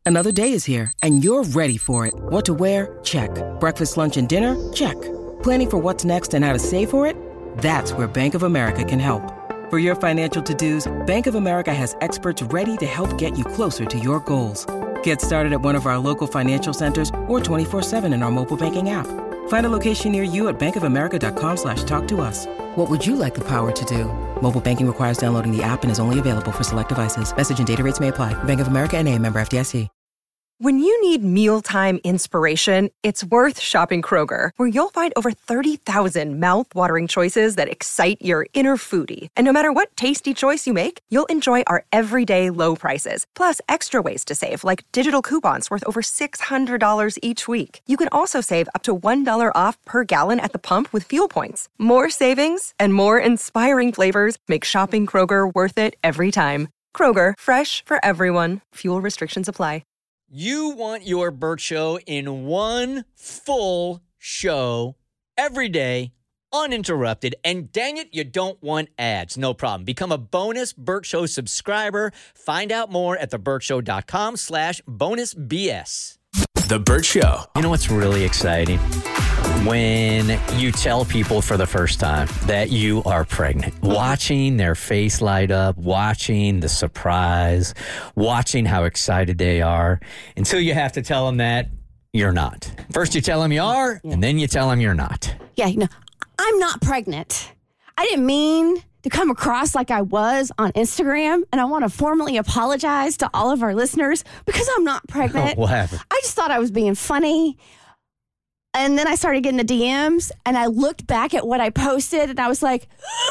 Another day is here, and you're ready for it. What to wear? Check. Breakfast, lunch, and dinner? Check. Planning for what's next and how to save for it? That's where Bank of America can help. For your financial to-dos, Bank of America has experts ready to help get you closer to your goals. Get started at one of our local financial centers or 24/7 in our mobile banking app. Find a location near you at bankofamerica.com/talktous. What would you like the power to do? Mobile banking requires downloading the app and is only available for select devices. Message and data rates may apply. Bank of America N.A., member FDIC. When you need mealtime inspiration, it's worth shopping Kroger, where you'll find over 30,000 mouth-watering choices that excite your inner foodie. And no matter what tasty choice you make, you'll enjoy our everyday low prices, plus extra ways to save, like digital coupons worth over $600 each week. You can also save up to $1 off per gallon at the pump with fuel points. More savings and more inspiring flavors make shopping Kroger worth it every time. Kroger, fresh for everyone. Fuel restrictions apply. You want your Burt Show in one full show every day, uninterrupted, and dang it, you don't want ads. No problem. Become a bonus Burt Show subscriber. Find out more at theburtshow.com/bonusbs. The Burt Show. You know what's really exciting? When you tell people for the first time that you are pregnant, watching their face light up, watching the surprise, watching how excited they are, until you have to tell them that you're not. First you tell them you are, and then you tell them you're not. Yeah, no, I'm not pregnant. I didn't mean to come across like I was on Instagram, and I want to formally apologize to all of our listeners because I'm not pregnant. What happened? I just thought I was being funny. And then I started getting the DMs, and I looked back at what I posted, and I was like,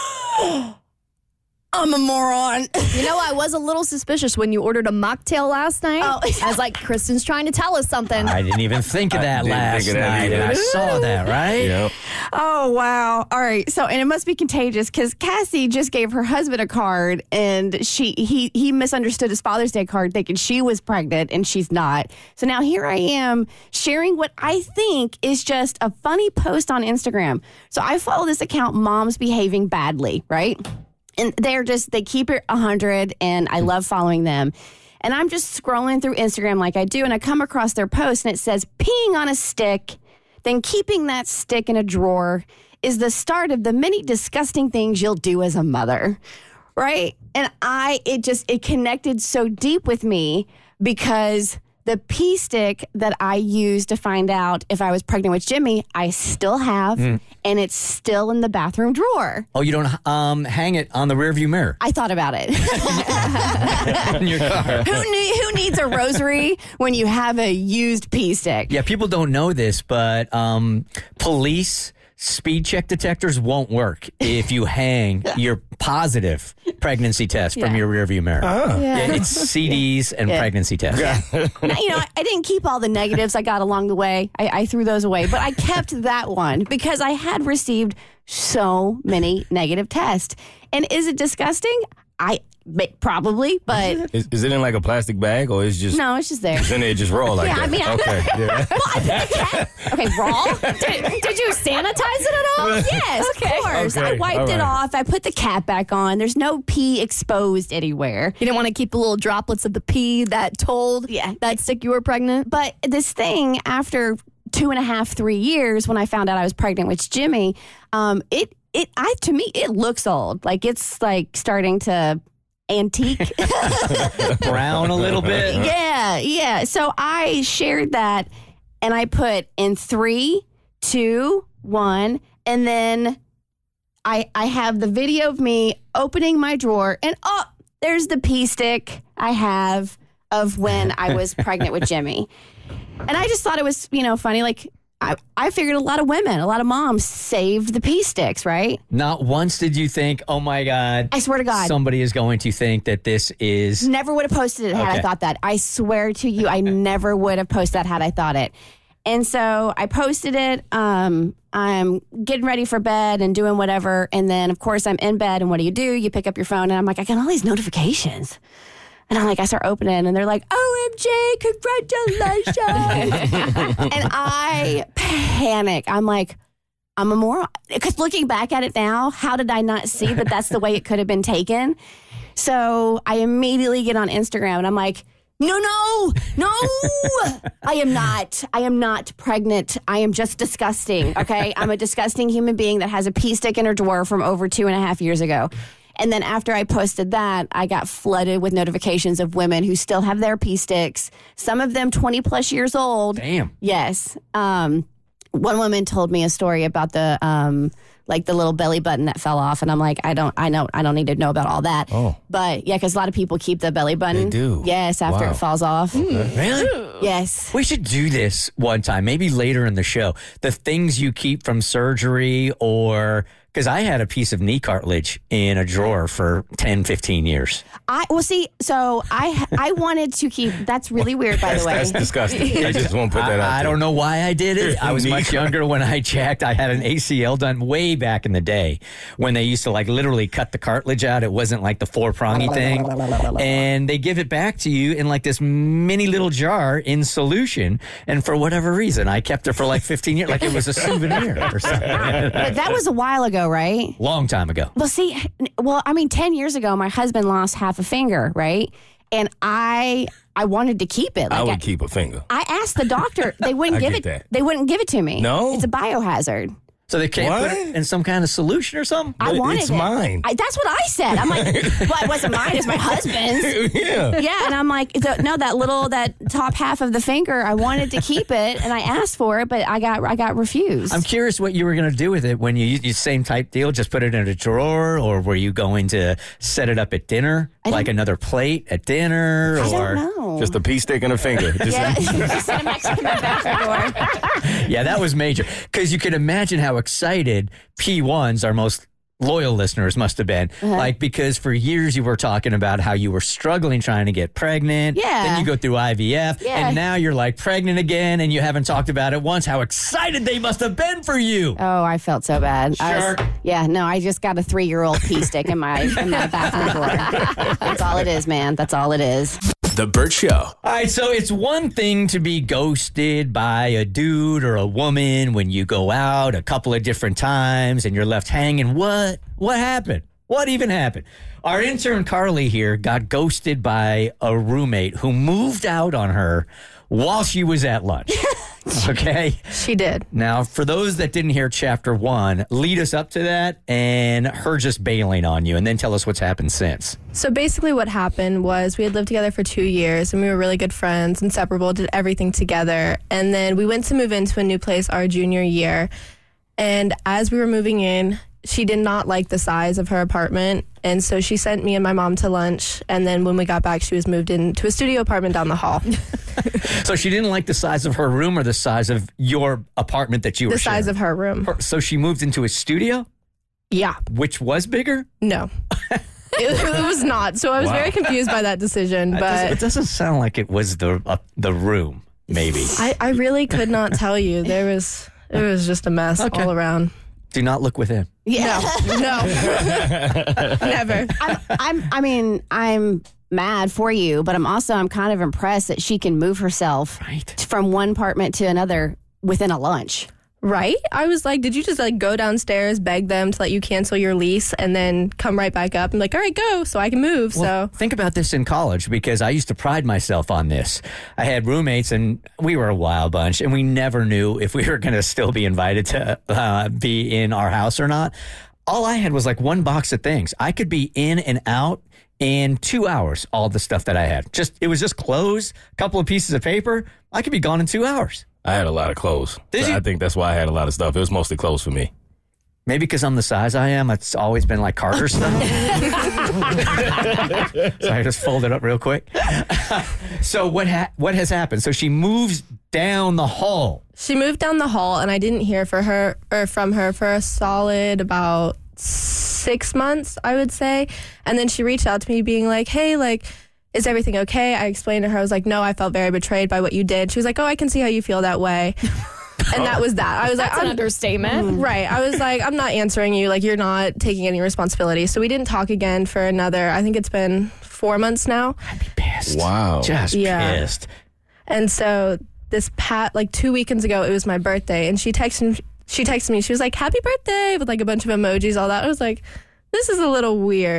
I'm a moron. You know, I was a little suspicious when you ordered a mocktail last night. Oh. I was like, Kristen's trying to tell us something. I didn't even think of that last night, and I saw that, right? Yep. Oh, wow. All right. So, and it must be contagious because Cassie just gave her husband a card, and he misunderstood his Father's Day card thinking she was pregnant, and she's not. So now here I am sharing what I think is just a funny post on Instagram. So I follow this account, Moms Behaving Badly, right? And they keep it 100, and I love following them. And I'm just scrolling through Instagram like I do, and I come across their post, and it says, peeing on a stick, then keeping that stick in a drawer is the start of the many disgusting things you'll do as a mother, right? And it connected so deep with me because the pee stick that I used to find out if I was pregnant with Jimmy, I still have, and it's still in the bathroom drawer. Oh, you don't hang it on the rearview mirror? I thought about it. In your car. Who needs a rosary when you have a used pee stick? Yeah, people don't know this, but police speed check detectors won't work if you hang your positive pregnancy test from your rearview mirror. Yeah, it's CDs and pregnancy tests. Now, I didn't keep all the negatives I got along the way. I threw those away, but I kept that one because I had received so many negative tests. And is it disgusting? Probably, but... Is it in like a plastic bag, or is just... No, it's just there. It's in there just raw like that? I mean... Okay, yeah. Well, I put the cat... Okay, raw? Did you sanitize it at all? Yes, of course. Okay, I wiped it off. I put the cap back on. There's no pee exposed anywhere. You didn't want to keep the little droplets of the pee that told that stick you were pregnant? But this thing, after 2.5, 3 years, when I found out I was pregnant with Jimmy, to me, it looks old. Like, it's like starting to... antique. Brown a little bit. Yeah. So I shared that, and I put in 3, 2, 1, and then I have the video of me opening my drawer, and there's the pee stick I have of when I was pregnant with Jimmy. And I just thought it was, funny. Like, I figured a lot of women, a lot of moms saved the pee sticks, right? Not once did you think, oh my God. I swear to God. Somebody is going to think that this is... Never would have posted it had I thought that. I swear to you, I never would have posted that had I thought it. And so I posted it. I'm getting ready for bed and doing whatever. And then, of course, I'm in bed. And what do? You pick up your phone. And I'm like, I got all these notifications. And I'm like, I start opening, and they're like, OMG, congratulations. And I panic. I'm like, I'm a moron. Because looking back at it now, how did I not see that that's the way it could have been taken? So I immediately get on Instagram, and I'm like, No. I am not pregnant. I am just disgusting, okay? I'm a disgusting human being that has a pee stick in her drawer from over 2.5 years ago. And then after I posted that, I got flooded with notifications of women who still have their pee sticks, some of them 20 plus years old. Damn. Yes. One woman told me a story about the little belly button that fell off, and I'm like, I don't need to know about all that. Oh. But yeah, because a lot of people keep the belly button. They do. Yes, after Wow. it falls off. Really? Yes. We should do this one time, maybe later in the show. The things you keep from surgery, or because I had a piece of knee cartilage in a drawer for 10, 15 years. I wanted to keep. That's really weird, by the way. That's disgusting. I just won't put that out I there. don't know why I did it. I was Knee much younger when I checked. I had an ACL done way back in the day when they used to like literally cut the cartilage out. It wasn't like the 4-prongy thing. And they give it back to you in like this mini little jar in solution. And for whatever reason, I kept it for like 15 years, like it was a souvenir or something. But that was a while ago, right? Long time ago. Well, 10 years ago, my husband lost half a finger, right? And I wanted to keep it. I would keep a finger. I asked the doctor. They wouldn't give get it. that. They wouldn't give it to me. No? It's a biohazard. So they can't put What? it in some kind of solution or something? I wanted it's it. mine. That's what I said. I'm like, well, it wasn't mine. It's my husband's. Yeah. Yeah, and I'm like, that top half of the finger, I wanted to keep it, and I asked for it, but I got refused. I'm curious what you were going to do with it when you same type deal, just put it in a drawer, or were you going to set it up at dinner, like another plate at dinner? I or don't know. Just a pea stick and a finger. Yeah, just send it back to the bathroom door. Yeah, that was major. Because you can imagine how excited P1s, our most loyal listeners, must have been. Like, because for years you were talking about how you were struggling trying to get pregnant. Yeah. Then you go through IVF. Yeah. And now you're like pregnant again and you haven't talked about it once. How excited they must have been for you. Oh, I felt so bad. Sure. I just got a 3-year-old pea stick in my bathroom door. That's all it is, man. That's all it is. The Burt Show. All right, so it's one thing to be ghosted by a dude or a woman when you go out a couple of different times and you're left hanging. What happened? What even happened? Our intern Carly here got ghosted by a roommate who moved out on her while she was at lunch. Okay? She did. Now, for those that didn't hear chapter 1, lead us up to that and her just bailing on you, and then tell us what's happened since. So basically what happened was we had lived together for 2 years and we were really good friends, inseparable, did everything together. And then we went to move into a new place our junior year. And as we were moving in, she did not like the size of her apartment. And so she sent me and my mom to lunch. And then when we got back, she was moved into a studio apartment down the hall. So she didn't like the size of her room or the size of your apartment that you were The size sharing? of her room. So she moved into a studio, Yeah. which was bigger? No. It was not. So I was very confused by that decision. It But doesn't sound like it was the room, maybe. I really could not tell you. It was just a mess all around. Do not look within. Yeah. No. Never. I'm mad for you, but I'm kind of impressed that she can move herself from one apartment to another within a lunch. Right? I was like, did you just go downstairs, beg them to let you cancel your lease, and then come right back up and all right, go, so I can move. Well, think about this in college, because I used to pride myself on this. I had roommates and we were a wild bunch, and we never knew if we were going to still be invited to be in our house or not. All I had was like one box of things. I could be in and out in 2 hours, all the stuff that I had. It was just clothes, a couple of pieces of paper. I could be gone in 2 hours. I had a lot of clothes. Did you? I think that's why I had a lot of stuff. It was mostly clothes for me. Maybe because I'm the size I am, it's always been like Carter stuff. So I just fold it up real quick. So what has happened? So she moves down the hall. She moved down the hall, and I didn't hear from her for a solid about 6 months, I would say. And then she reached out to me being like, hey, is everything okay? I explained to her, I was like, no, I felt very betrayed by what you did. She was like, oh, I can see how you feel that way. And that was that. I was That's like, an understatement. Right. I was like, I'm not answering you. You're not taking any responsibility. So we didn't talk again for another, I think it's been 4 months now. I'd be pissed. Wow. Just pissed. And so this 2 weekends ago, it was my birthday, and she texted me. She was like, happy birthday, with a bunch of emojis, all that. I was like, this is a little weird.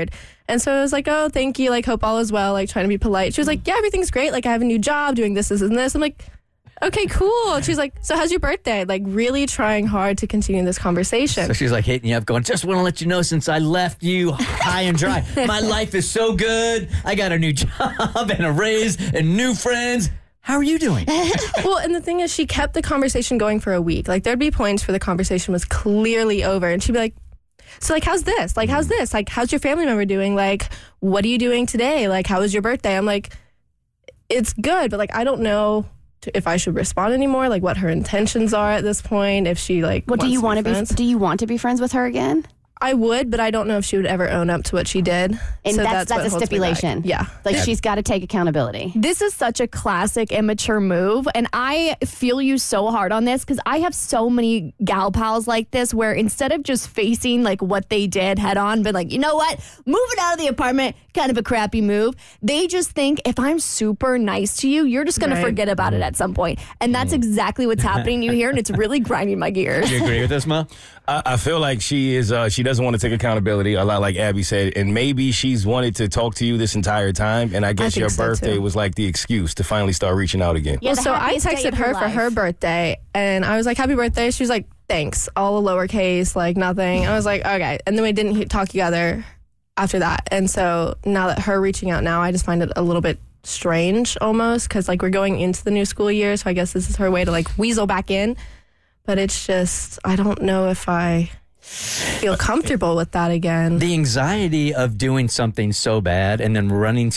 And so I was like, oh, thank you. Like, hope all is well. Like, trying to be polite. She was like, yeah, everything's great. Like, I have a new job doing this, and this. I'm like, okay, cool. And she's like, so how's your birthday? Like, really trying hard to continue this conversation. So she's like hitting you up going, just want to let you know since I left you high and dry, my life is so good. I got a new job and a raise and new friends. How are you doing? Well, and the thing is, she kept the conversation going for a week. Like, there'd be points where the conversation was clearly over. And she'd be like, so, like, how's this? Like, how's this? Like, how's your family member doing? Like, what are you doing today? Like, how was your birthday? I'm like, it's good, but, like, I don't know if I should respond anymore, like, what her intentions are at this point, if she, like, Well, do you want to be friends with her again? I would, but I don't know if she would ever own up to what she did. And So that's what a holds me back. stipulation. Yeah. Like, she's got to take accountability. This is such a classic immature move, and I feel you so hard on this because I have so many gal pals like this where instead of just facing like what they did head on, but like, you know what, moving out of the apartment, kind of a crappy move, they just think if I'm super nice to you, you're just going to forget about it at some point. And that's exactly what's happening to you here, and it's really grinding my gears. You agree with this, Mo? I feel like she doesn't want to take accountability, a lot like Abby said, and maybe she's wanted to talk to you this entire time, and I guess think your so, birthday too. was like the excuse to finally start reaching out again. Yeah, Well, the so I happiest day texted of your her for life. her birthday, and I was like, happy birthday. She was like, thanks, all lowercase, like nothing. I was like, okay. And then we didn't talk together after that. And so now that her reaching out now, I just find it a little bit strange almost because, like, we're going into the new school year. So I guess this is her way to, like, weasel back in. But it's just, I don't know if I feel comfortable with that again. The anxiety of doing something so bad and then running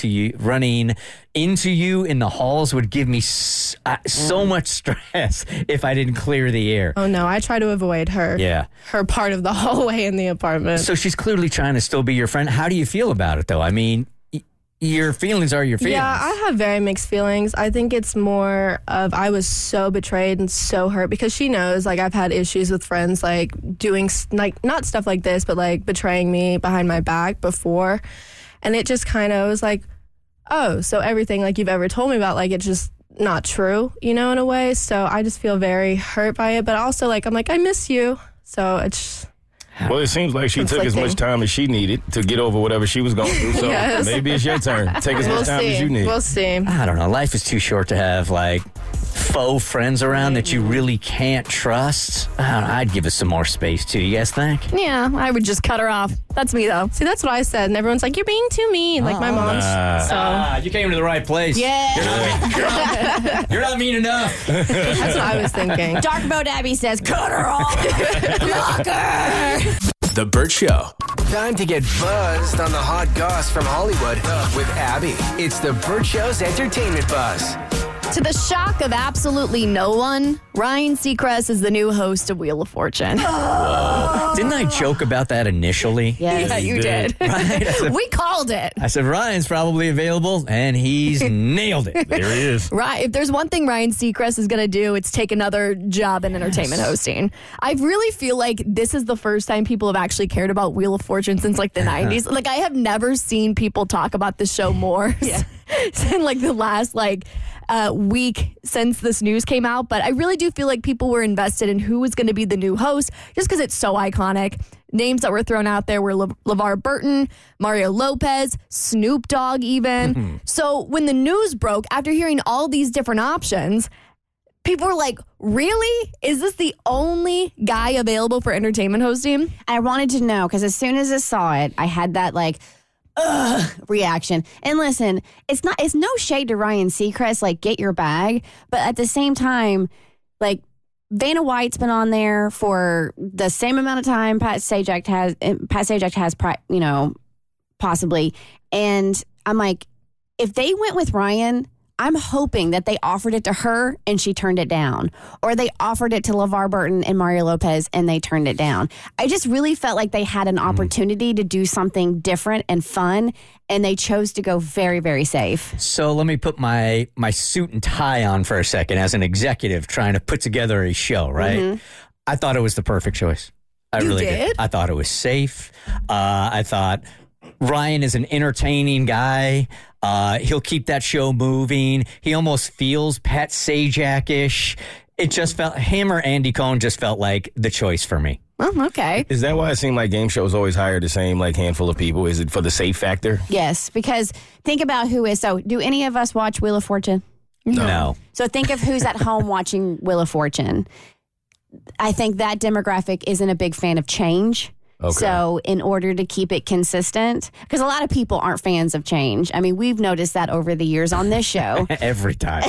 into you in the halls would give me so much stress if I didn't clear the air. Oh no, I try to avoid her. Yeah. Her part of the hallway in the apartment. So she's clearly trying to still be your friend. How do you feel about it, though? I mean, your feelings are your feelings. Yeah, I have very mixed feelings. I think it's more of I was so betrayed and so hurt because she knows, like, I've had issues with friends, like, doing, like, not stuff like this, but, like, betraying me behind my back before. And it just kind of was like, oh, so everything, like, you've ever told me about, like, it's just not true, you know, in a way. So I just feel very hurt by it. But also, like, I'm like, I miss you. So it's Well, it seems like she took as much time as she needed to get over whatever she was going through. So Yes. maybe it's your turn. Take as much time as you need. We'll see. I don't know. Life is too short to have, like, faux friends around that you really can't trust. I don't know, I'd give us some more space, too. You guys think? Yeah, I would just cut her off. That's me, though. See, that's what I said. And everyone's like, you're being too mean. Like my mom's. So You came to the right place. Yeah. You're not mean enough. that's what I was thinking. Dark Mode Abby says, cut her off. Block her. The Burt Show. Time to get buzzed on the hot goss from Hollywood with Abby. It's the Burt Show's entertainment buzz. To the shock of absolutely no one, Ryan Seacrest is the new host of Wheel of Fortune. Didn't I joke about that initially? Yes. Yeah, you did. Right? We called it. I said, Ryan's probably available, and he's nailed it. There he is. Right. If there's one thing Ryan Seacrest is going to do, it's take another job in entertainment hosting. I really feel like this is the first time people have actually cared about Wheel of Fortune since like the 90s. Like, I have never seen people talk about this show more than like the last week since this news came out. But I really do feel like people were invested in who was going to be the new host just because it's so iconic. Names that were thrown out there were LeVar Burton, Mario Lopez, Snoop Dogg even. So when the news broke, after hearing all these different options, people were like, really? Is this the only guy available for entertainment hosting? I wanted to know because as soon as I saw it, I had that reaction. And listen, it's no shade to Ryan Seacrest, like, get your bag. But at the same time, like, Vanna White's been on there for the same amount of time Pat Sajak has, possibly. And I'm like, if they went with Ryan, I'm hoping that they offered it to her and she turned it down. Or they offered it to LeVar Burton and Mario Lopez and they turned it down. I just really felt like they had an opportunity to do something different and fun, and they chose to go very, very safe. So let me put my suit and tie on for a second as an executive trying to put together a show, right? I thought it was the perfect choice. I really did. I thought it was safe. I thought Ryan is an entertaining guy. He'll keep that show moving. He almost feels Pat Sajak-ish. It just felt, him or Andy Cohen just felt like the choice for me. Well, okay. Is that why it seemed like game shows always hire the same like handful of people? Is it for the safe factor? Yes, because think about who is. So, do any of us watch Wheel of Fortune? No. So think of who's at home watching Wheel of Fortune. I think that demographic isn't a big fan of change. Okay. So in order to keep it consistent, because a lot of people aren't fans of change. I mean, we've noticed that over the years on this show. Every time.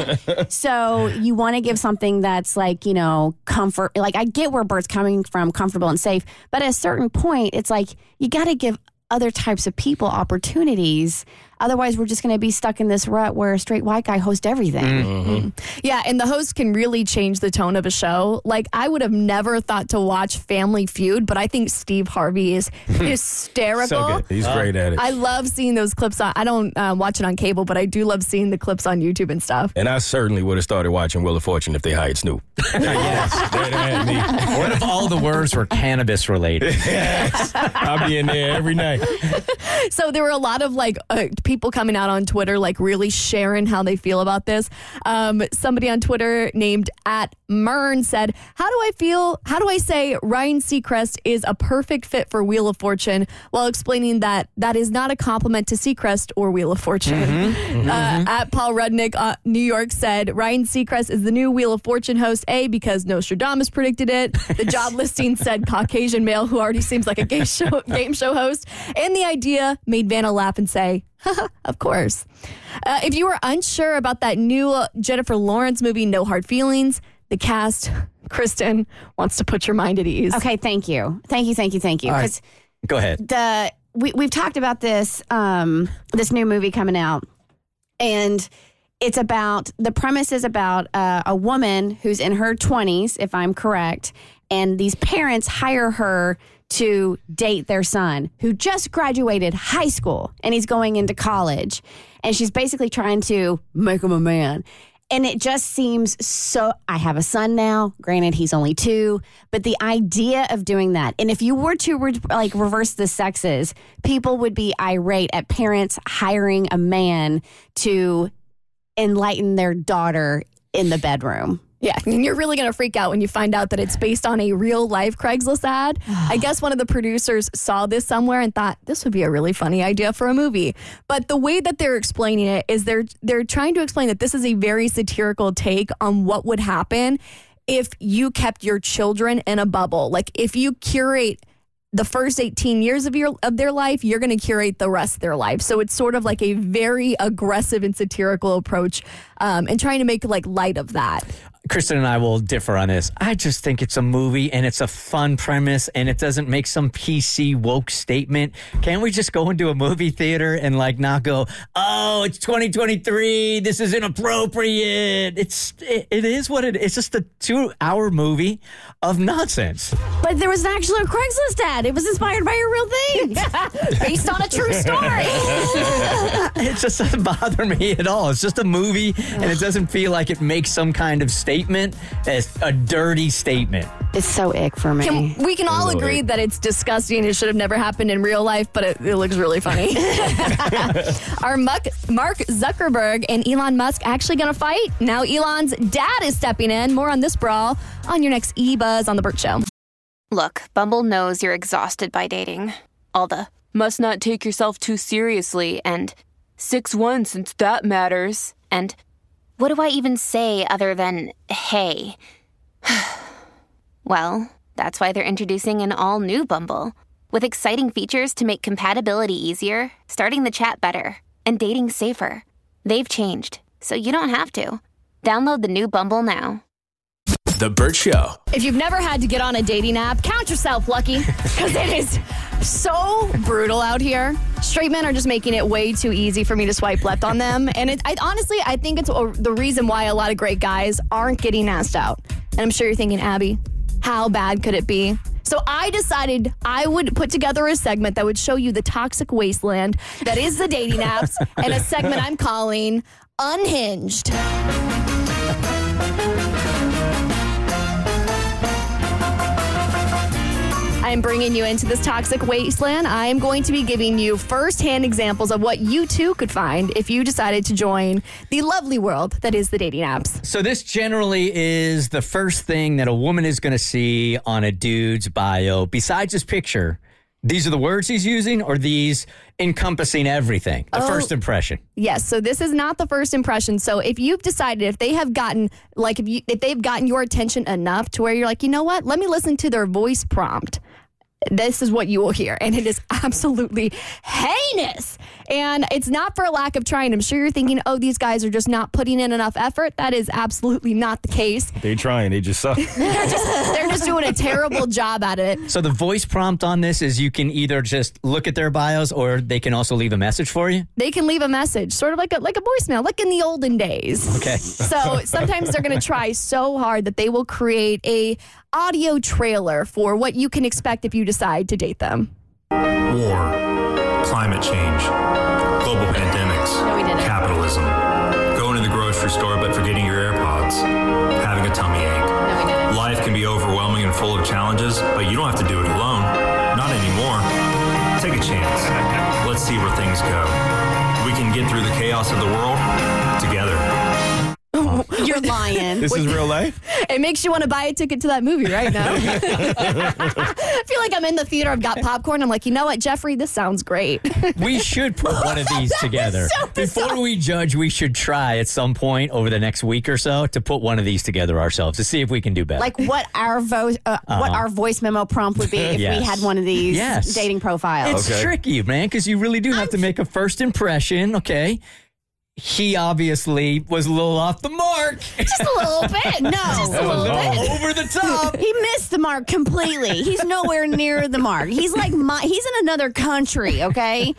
So you want to give something that's like, comfort. Like I get where Bert's coming from, comfortable and safe. But at a certain point, it's like you got to give other types of people opportunities. Otherwise, we're just going to be stuck in this rut where a straight white guy hosts everything. Mm-hmm. Yeah, and the host can really change the tone of a show. Like, I would have never thought to watch Family Feud, but I think Steve Harvey is hysterical. So good. He's great at it. I love seeing those clips. I don't watch it on cable, but I do love seeing the clips on YouTube and stuff. And I certainly would have started watching Wheel of Fortune if they hired Snoop. Yes. They'd have had me. What if all the words were cannabis related? Yes. I'll be in there every night. So there were a lot of people coming out on Twitter, really sharing how they feel about this. Somebody on Twitter named @Mern said, how do I say Ryan Seacrest is a perfect fit for Wheel of Fortune while explaining that is not a compliment to Seacrest or Wheel of Fortune. Paul Rudnick, New York said, Ryan Seacrest is the new Wheel of Fortune host, because Nostradamus predicted it. The job listing said Caucasian male who already seems like a game show host. And the idea made Vanna laugh and say, of course. If you were unsure about that new Jennifer Lawrence movie, No Hard Feelings, the cast, Kristen, wants to put your mind at ease. Okay, thank you. Thank you. All right. Go ahead. We've talked about this new movie coming out, and the premise is about a woman who's in her 20s, if I'm correct, and these parents hire her to date their son who just graduated high school and he's going into college, and she's basically trying to make him a man. And it just seems so, I have a son now, granted he's only 2, but the idea of doing that, and if you were to reverse the sexes, people would be irate at parents hiring a man to enlighten their daughter in the bedroom. Yeah, and you're really going to freak out when you find out that it's based on a real-life Craigslist ad. I guess one of the producers saw this somewhere and thought, this would be a really funny idea for a movie. But the way that they're explaining it is they're trying to explain that this is a very satirical take on what would happen if you kept your children in a bubble. Like, if you curate the first 18 years of their life, you're going to curate the rest of their life. So it's sort of like a very aggressive and satirical approach, and trying to make light of that. Kristen and I will differ on this. I just think it's a movie and it's a fun premise and it doesn't make some PC woke statement. Can't we just go into a movie theater and not go, oh, it's 2023, this is inappropriate. It is what it is. It's just a 2-hour movie of nonsense. But there was actually a Craigslist ad. It was inspired by a real thing. Based on a true story. It just doesn't bother me at all. It's just a movie and it doesn't feel like it makes some kind of statement. It's a dirty statement. It's so ick for me. We can all agree that it's disgusting. It should have never happened in real life, but it looks really funny. Are Mark Zuckerberg and Elon Musk actually going to fight? Now Elon's dad is stepping in. More on this brawl on your next E-Buzz on The Burt Show. Look, Bumble knows you're exhausted by dating. All the must not take yourself too seriously and 6'1" since that matters. And what do I even say other than, hey? Well, that's why they're introducing an all-new Bumble, with exciting features to make compatibility easier, starting the chat better, and dating safer. They've changed, so you don't have to. Download the new Bumble now. The Burt Show. If you've never had to get on a dating app, count yourself lucky, because it is so brutal out here. Straight men are just making it way too easy for me to swipe left on them. And I think it's the reason why a lot of great guys aren't getting asked out. And I'm sure you're thinking, Abby, how bad could it be? So I decided I would put together a segment that would show you the toxic wasteland that is the dating apps, and a segment I'm calling Unhinged. I'm bringing you into this toxic wasteland. I am going to be giving you firsthand examples of what you too could find if you decided to join the lovely world that is the dating apps. So this generally is the first thing that a woman is going to see on a dude's bio. Besides his picture, these are the words he's using, or these encompassing everything? The first impression. Yes. So this is not the first impression. So if you've decided, if they have gotten, like, if they've gotten your attention enough to where you're like, you know what? Let me listen to their voice prompt. This is what you will hear. And it is absolutely heinous. And it's not for a lack of trying. I'm sure you're thinking, oh, these guys are just not putting in enough effort. That is absolutely not the case. They trying. They just suck. They're just doing a terrible job at it. So the voice prompt on this is you can either just look at their bios, or they can also leave a message for you? They can leave a message, sort of like a voicemail, like in the olden days. Okay. So sometimes they're going to try so hard that they will create a audio trailer for what you can expect if you decide to date them. War, climate change, global pandemics, capitalism, going to the grocery store but forgetting your AirPods, having a tummy ache. Life can be overwhelming and full of challenges, but you don't have to do it alone. Not anymore. Take a chance. Let's see where things go. We can get through the chaos of the world together. You're lying. This is real life? It makes you want to buy a ticket to that movie right now. I feel like I'm in the theater. I've got popcorn. I'm like, you know what, Jeffrey, this sounds great. We should put one of these together. So before we judge, we should try at some point over the next week or so to put one of these together ourselves to see if we can do better. Like what our voice memo prompt would be if Yes. we had one of these dating profiles. It's tricky, man, because you really do have to make a first impression, okay? He obviously was a little off the mark. Just a little bit. No. Just a little bit. Over the top. He missed the mark completely. He's nowhere near the mark. He's like he's in another country, okay?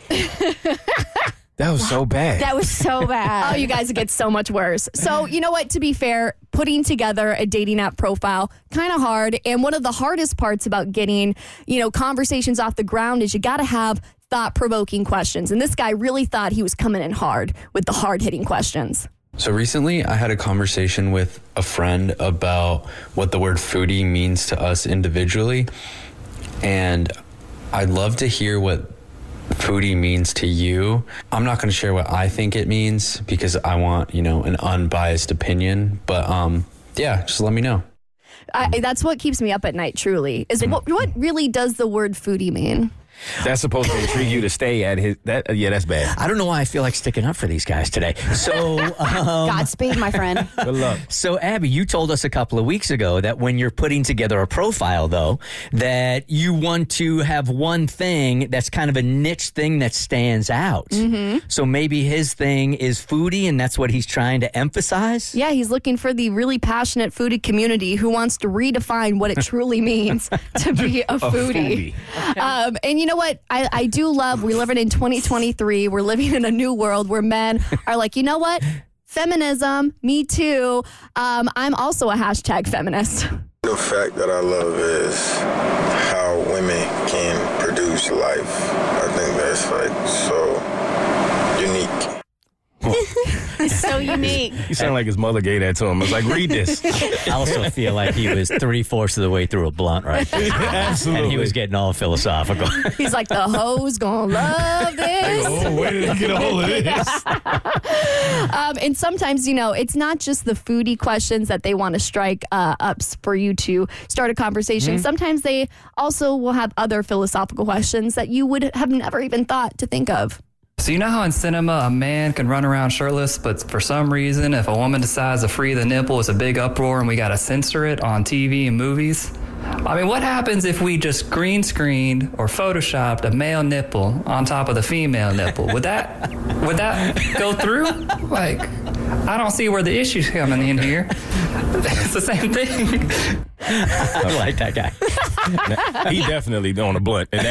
That was so bad. That was so bad. Oh, you guys, it gets so much worse. So, you know what? To be fair, putting together a dating app profile, kind of hard. And one of the hardest parts about getting, conversations off the ground is you got to have thought-provoking questions. And this guy really thought he was coming in hard with the hard-hitting questions. So recently I had a conversation with a friend about what the word foodie means to us individually. And I'd love to hear what foodie means to you. I'm not going to share what I think it means because I want, an unbiased opinion. But just let me know. That's what keeps me up at night, truly, is what really does the word foodie mean? That's supposed to intrigue you to stay at his. That's bad. I don't know why I feel like sticking up for these guys today. So, Godspeed, my friend. Good luck. So, Abby, you told us a couple of weeks ago that when you're putting together a profile, though, that you want to have one thing that's kind of a niche thing that stands out. Mm-hmm. So maybe his thing is foodie, and that's what he's trying to emphasize? Yeah, he's looking for the really passionate foodie community who wants to redefine what it truly means to be a foodie. And you know what? I do love, we're living in 2023. We're living in a new world where men are like, you know what? Feminism, me too. I'm also a hashtag feminist. The fact that I love is how women can produce life. I think that's so unique. It's so unique. You sound like his mother gave that to him. I was like, read this. I also feel like he was 3/4 of the way through a blunt right there. Absolutely. And he was getting all philosophical. He's like, the hoes gonna love this. Oh, where did he get a hold of this? And sometimes, it's not just the foodie questions that they want to strike up for you to start a conversation. Mm-hmm. Sometimes they also will have other philosophical questions that you would have never even thought to think of. So you know how in cinema a man can run around shirtless, but for some reason, if a woman decides to free the nipple, it's a big uproar and we got to censor it on TV and movies? I mean, what happens if we just green screened or photoshopped a male nipple on top of the female nipple? Would that go through? Like, I don't see where the issue's coming in here. It's the same thing. I like that guy. He definitely on a blunt. They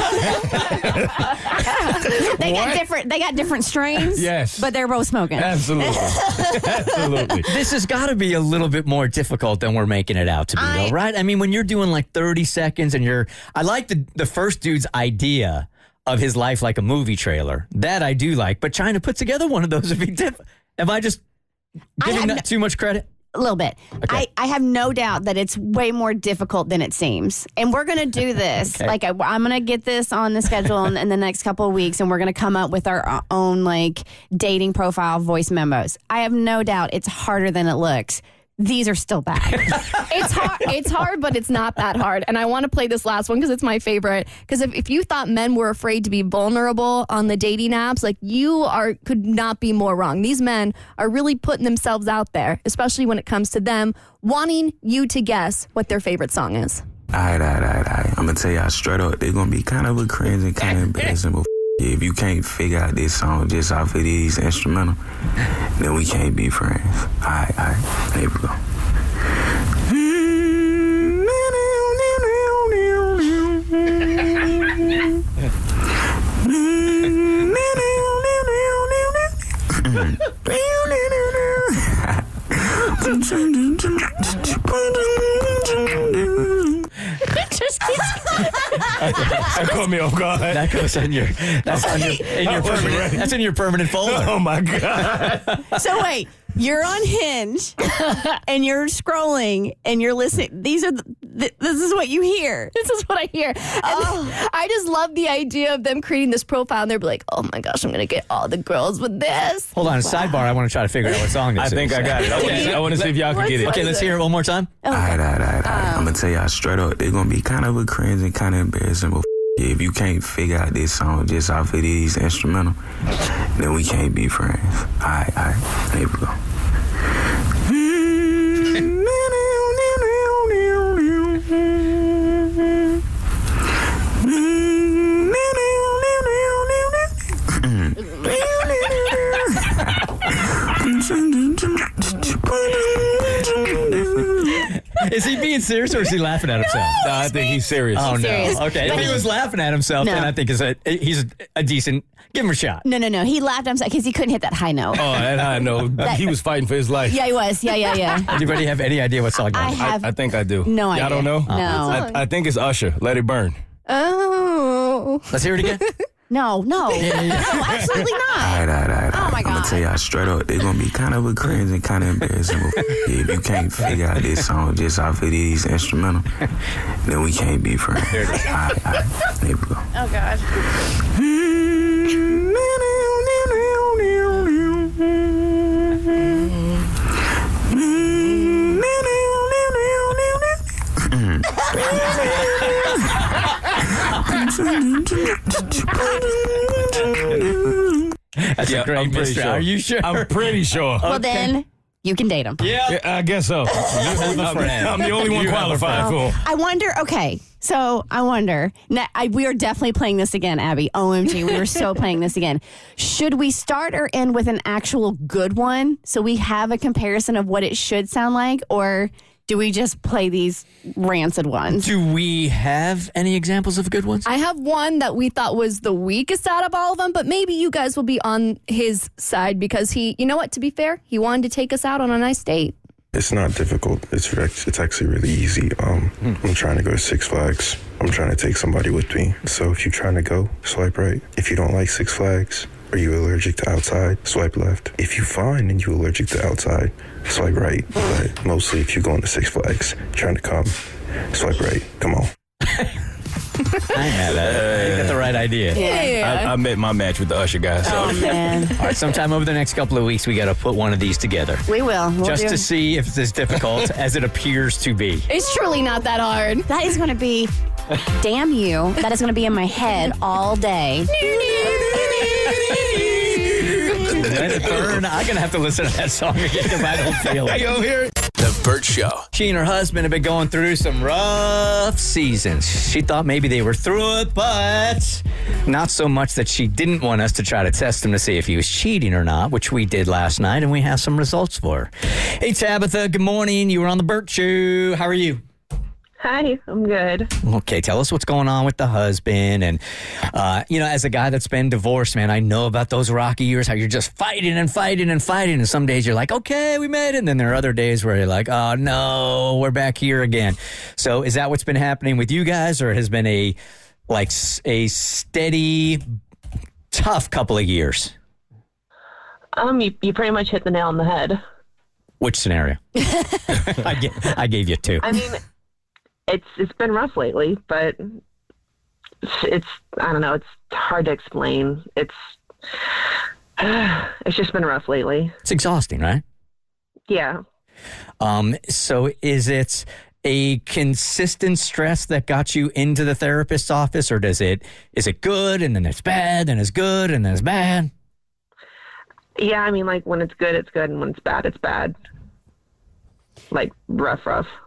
got different strains. Yes. But they're both smoking. Absolutely. Absolutely. This has got to be a little bit more difficult than we're making it out to be, though, right? I mean, when you're doing like 30 seconds and I like the first dude's idea of his life like a movie trailer. That I do like, but trying to put together one of those would be difficult. Am I just giving that too much credit? A little bit. Okay. I have no doubt that it's way more difficult than it seems. And we're going to do this. Okay. Like, I'm going to get this on the schedule in the next couple of weeks, and we're going to come up with our own, like, dating profile voice memos. I have no doubt it's harder than it looks. These are still bad. It's hard, but it's not that hard. And I want to play this last one because it's my favorite. Because if you thought men were afraid to be vulnerable on the dating apps, like could not be more wrong. These men are really putting themselves out there, especially when it comes to them wanting you to guess what their favorite song is. All right. I'm going to tell y'all straight up, they're going to be kind of a cringe and kind of embarrassing, but if you can't figure out this song just off of these instrumental, then we can't be friends. All right. Here we go. Just keeps That caught me off guard. That goes in your that's in your permanent folder. Oh my God. So wait, you're on Hinge and you're scrolling and you're listening. This is what you hear. This is what I hear. And I just love the idea of them creating this profile and they're like, oh my gosh, I'm going to get all the girls with this. Hold on, sidebar. I want to try to figure out what song this is. I think I got it. I want to see if y'all can get it. Okay, let's hear it one more time. All right. I'm going to tell y'all straight up, they're going to be kind of a cringe and kind of embarrassing, but if you can't figure out this song just off of these instrumental, then we can't be friends. All right. Here we go. Is he being serious or is he laughing at himself? No, I think he's serious. Oh, no. serious. Okay. If he was laughing at himself, then I think he's a decent. Give him a shot. No. He laughed at himself because he couldn't hit that high note. Oh, that high note. He was fighting for his life. Yeah, he was. Yeah. Anybody have any idea what song that is? I think I do. No idea. Y'all don't know? No. I think it's Usher. Let It Burn. Oh. Let's hear it again. No. No, absolutely not. All right. Oh, my I'm going God. to tell y'all straight up, they're going to be kind of a cringe and kind of embarrassing, but if you can't figure out this song just off of these instrumental, then we can't be friends. All right. Here we go. Oh, God. That's a great mystery. Are you sure? I'm pretty sure. Well, then you can date him. Yeah, I guess so. I'm the only one qualified for him. I wonder, okay, so I wonder, we are definitely playing this again, Abby. OMG, we were so playing this again. Should we start or end with an actual good one so we have a comparison of what it should sound like, or do we just play these rancid ones? Do we have any examples of good ones? I have one that we thought was the weakest out of all of them, but maybe you guys will be on his side because you know what, to be fair, he wanted to take us out on a nice date. It's not difficult. It's actually really easy. I'm trying to go to Six Flags. I'm trying to take somebody with me. So if you're trying to go, swipe right. If you don't like Six Flags, are you allergic to outside? Swipe left. If you find and you're allergic to outside, swipe right. But mostly if you're going to Six Flags, trying to come, swipe right. Come on. I had that. I got the right idea. Yeah. I met my match with the Usher guy. So. Oh, man. All right, sometime over the next couple of weeks, we got to put one of these together. We will. Just to see if it's as difficult as it appears to be. It's truly not that hard. That is going to be, damn you, that is going to be in my head all day. Let It Burn. I'm going to have to listen to that song again because I don't feel it. Yo, hear it. The Burt Show. She and her husband have been going through some rough seasons. She thought maybe they were through it, but not so much that she didn't want us to try to test him to see if he was cheating or not, which we did last night, and we have some results for her. Hey, Tabitha, good morning. You were on the Burt Show. How are you? Hi, I'm good. Okay, tell us what's going on with the husband. And, as a guy that's been divorced, man, I know about those rocky years, how you're just fighting and fighting and fighting. And some days you're like, okay, we made it. And then there are other days where you're like, oh, no, we're back here again. So is that what's been happening with you guys, or has been a steady, tough couple of years? You pretty much hit the nail on the head. Which scenario? I gave you 2. I mean, it's been rough lately, but it's I don't know. It's hard to explain. It's just been rough lately. It's exhausting, right? Yeah. So is it a consistent stress that got you into the therapist's office, or is it good and then it's bad and it's good and then it's bad? Yeah, I mean, like when it's good, and when it's bad. Like rough.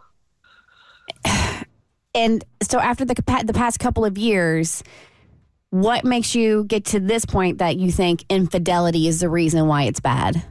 And so after the past couple of years, what makes you get to this point that you think infidelity is the reason why it's bad?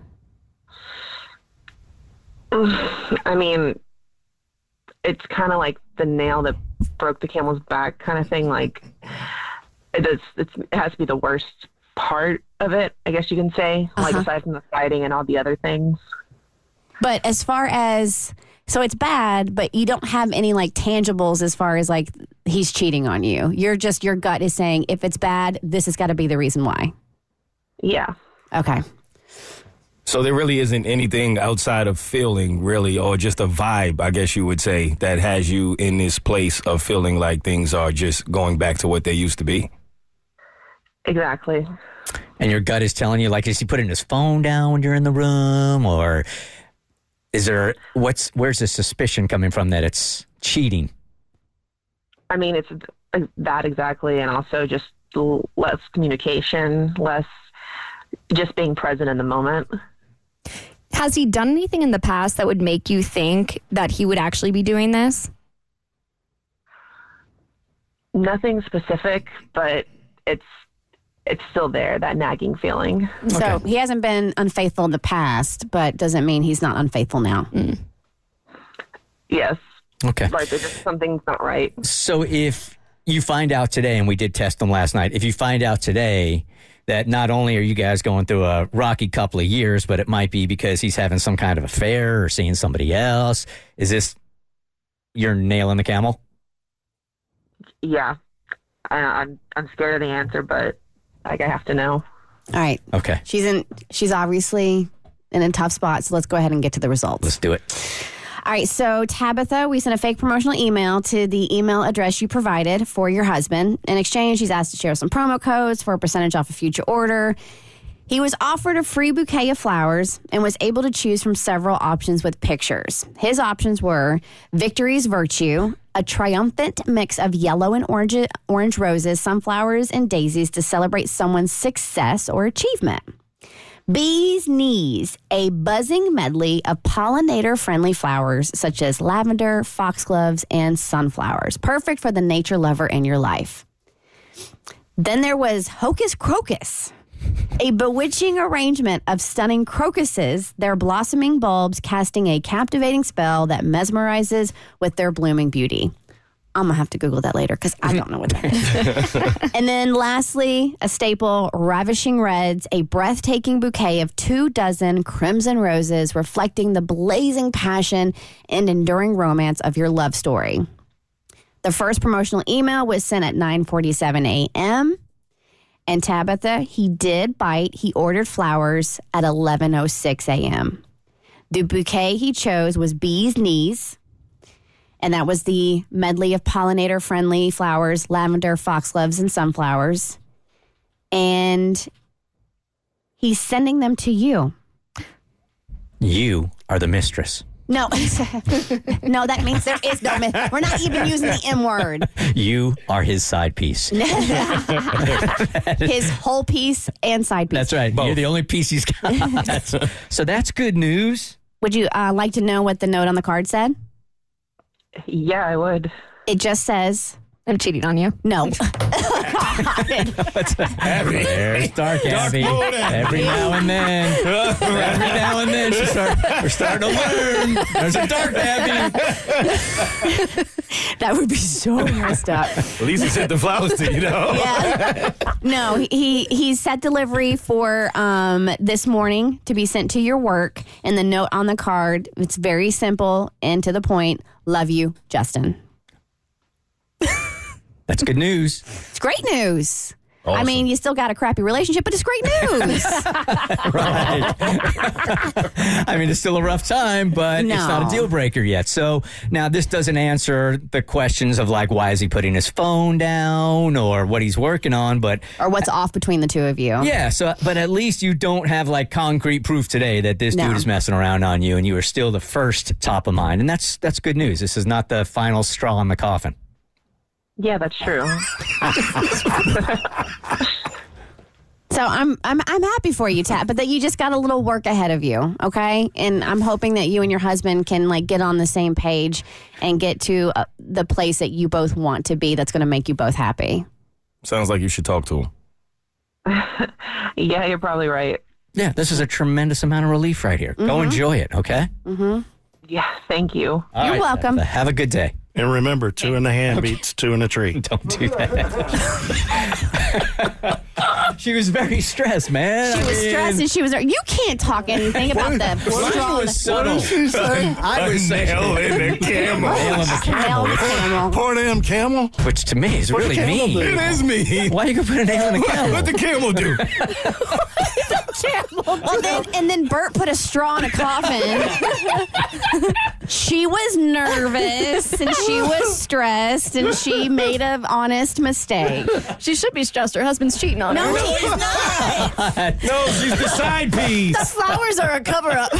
I mean, it's kind of like the nail that broke the camel's back kind of thing. Like it has to be the worst part of it, I guess you can say, like aside from the fighting and all the other things. But as far as, so it's bad, but you don't have any like tangibles as far as like he's cheating on you. Your gut is saying if it's bad, this has got to be the reason why. Yeah. Okay. So there really isn't anything outside of feeling, really, or just a vibe, I guess you would say, that has you in this place of feeling like things are just going back to what they used to be? Exactly. And your gut is telling you, like, is he putting his phone down when you're in the room, or is there, where's the suspicion coming from that it's cheating? I mean, it's that exactly, and also just less communication, less just being present in the moment. Has he done anything in the past that would make you think that he would actually be doing this? Nothing specific, but it's still there, that nagging feeling. So he hasn't been unfaithful in the past, but doesn't mean he's not unfaithful now. Yes. Okay. Like something's not right. So if you find out today, and we did test them last night, if you find out today that not only are you guys going through a rocky couple of years, but it might be because he's having some kind of affair or seeing somebody else, is this your nail in the camel? Yeah. I'm scared of the answer, but like I have to know. All right. Okay. She's obviously in a tough spot, so let's go ahead and get to the results. Let's do it. All right, so Tabitha, we sent a fake promotional email to the email address you provided for your husband. In exchange, he's asked to share some promo codes for a percentage off a future order. He was offered a free bouquet of flowers and was able to choose from several options with pictures. His options were Victory's Virtue, a triumphant mix of yellow and orange roses, sunflowers, and daisies to celebrate someone's success or achievement. Bee's Knees, a buzzing medley of pollinator-friendly flowers such as lavender, foxgloves, and sunflowers. Perfect for the nature lover in your life. Then there was Hocus Crocus, a bewitching arrangement of stunning crocuses, their blossoming bulbs casting a captivating spell that mesmerizes with their blooming beauty. I'm going to have to Google that later because I don't know what that is. And then lastly, a staple, Ravishing Reds, a breathtaking bouquet of 24 crimson roses reflecting the blazing passion and enduring romance of your love story. The first promotional email was sent at 9:47 a.m. And Tabitha, he did bite. He ordered flowers at 11:06 a.m. The bouquet he chose was Bee's Knees. And that was the medley of pollinator-friendly flowers, lavender, foxgloves, and sunflowers. And he's sending them to you. You are the mistress. No, no, that means there is no mistress. We're not even using the M word. You are his side piece. His whole piece and side piece. That's right. Both. You're the only piece he's got. So that's good news. Would you like to know what the note on the card said? Yeah, I would. It just says, I'm cheating on you. No. There's dark Abby. Every now and then. We're starting to learn. There's a dark Abby. That would be so messed up. At least he sent the flowers to you, know? Yeah. No, he set delivery for this morning to be sent to your work. And the note on the card, it's very simple and to the point. Love you, Justin. That's good news. It's great news. I mean, you still got a crappy relationship, but it's great news. Right. I mean, it's still a rough time, but it's not a deal breaker yet. So now this doesn't answer the questions of like, why is he putting his phone down or what he's working on, but or what's off between the two of you. Yeah. So, but at least you don't have like concrete proof today that this dude is messing around on you, and you are still the first top of mind, and that's good news. This is not the final straw in the coffin. Yeah, that's true. So I'm happy for you, Tat, but that you just got a little work ahead of you, okay? And I'm hoping that you and your husband can like get on the same page and get to the place that you both want to be. That's going to make you both happy. Sounds like you should talk to him. Yeah, you're probably right. Yeah, this is a tremendous amount of relief right here. Go enjoy it, okay? Mm-hmm. Yeah, thank you. All You're welcome. Have a good day. And remember, 2 in the hand beats 2 in the tree. Don't do that. She was very stressed, man. She was stressed and she was. You can't talk anything about the straw. Was subtle. I was nail in the camel. Nail in the camel. Poor damn camel. Which to me is really mean. It is mean. Why you gonna put a nail in a camel? What the camel do? Well, then Bert put a straw in a coffin. She was nervous and she was stressed and she made an honest mistake. She should be stressed. Her husband's cheating on her. No, he's not. No, she's the side piece. The flowers are a cover-up.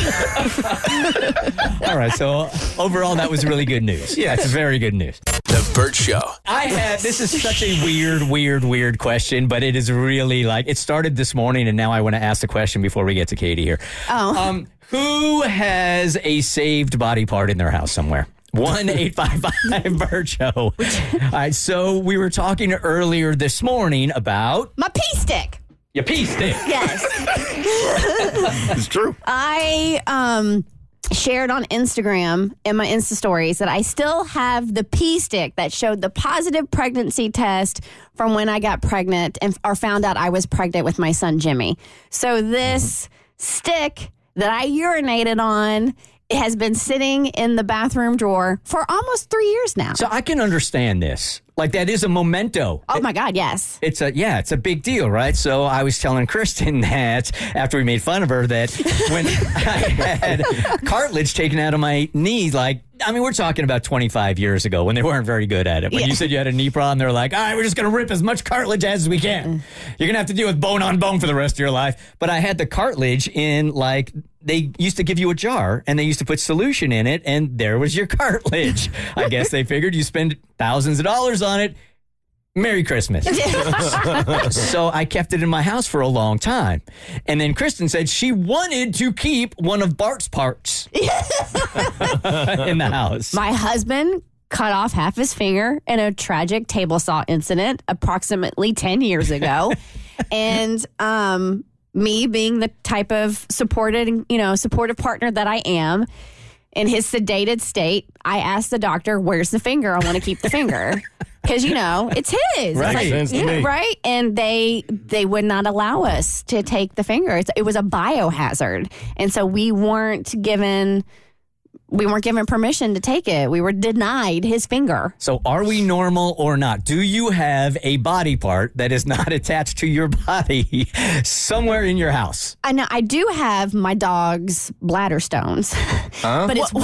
All right, so overall, that was really good news. Yeah, it's very good news. The Bert Show. This is such a weird question, but it is really like, it started this morning, and now I want to ask the question before we get to Katie here. Oh. Who has a saved body part in their house somewhere? 1-855-BERT Show. All right, so we were talking earlier this morning about... My pee stick. Your pee stick. Yes. It's true. I shared on Instagram in my Insta stories that I still have the pee stick that showed the positive pregnancy test from when I got pregnant or found out I was pregnant with my son Jimmy. So this stick that I urinated on, it has been sitting in the bathroom drawer for almost 3 years now. So I can understand this. Like, that is a memento. Oh, my God, yes. It's a big deal, right? So I was telling Kristen that after we made fun of her that when I had cartilage taken out of my knee, like, I mean, we're talking about 25 years ago when they weren't very good at it. When you said you had a knee problem, they're like, all right, we're just going to rip as much cartilage as we can. You're going to have to deal with bone on bone for the rest of your life. But I had the cartilage in, like, they used to give you a jar and they used to put solution in it, and there was your cartilage. I guess they figured you spend thousands of dollars on it. Merry Christmas. So I kept it in my house for a long time. And then Kristen said she wanted to keep one of Bart's parts in the house. My husband cut off half his finger in a tragic table saw incident approximately 10 years ago. And me being the type of supportive partner that I am, in his sedated state, I asked the doctor, where's the finger? I want to keep the finger. Because, it's his. Right. It's like, right? And they would not allow us to take the finger. It was a biohazard. And so we weren't given permission to take it. We were denied his finger. So are we normal or not? Do you have a body part that is not attached to your body somewhere in your house? I know. I do have my dog's bladder stones. Huh? But it's...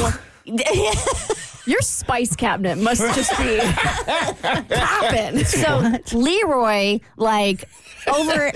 Your spice cabinet must just be popping. So Leroy, over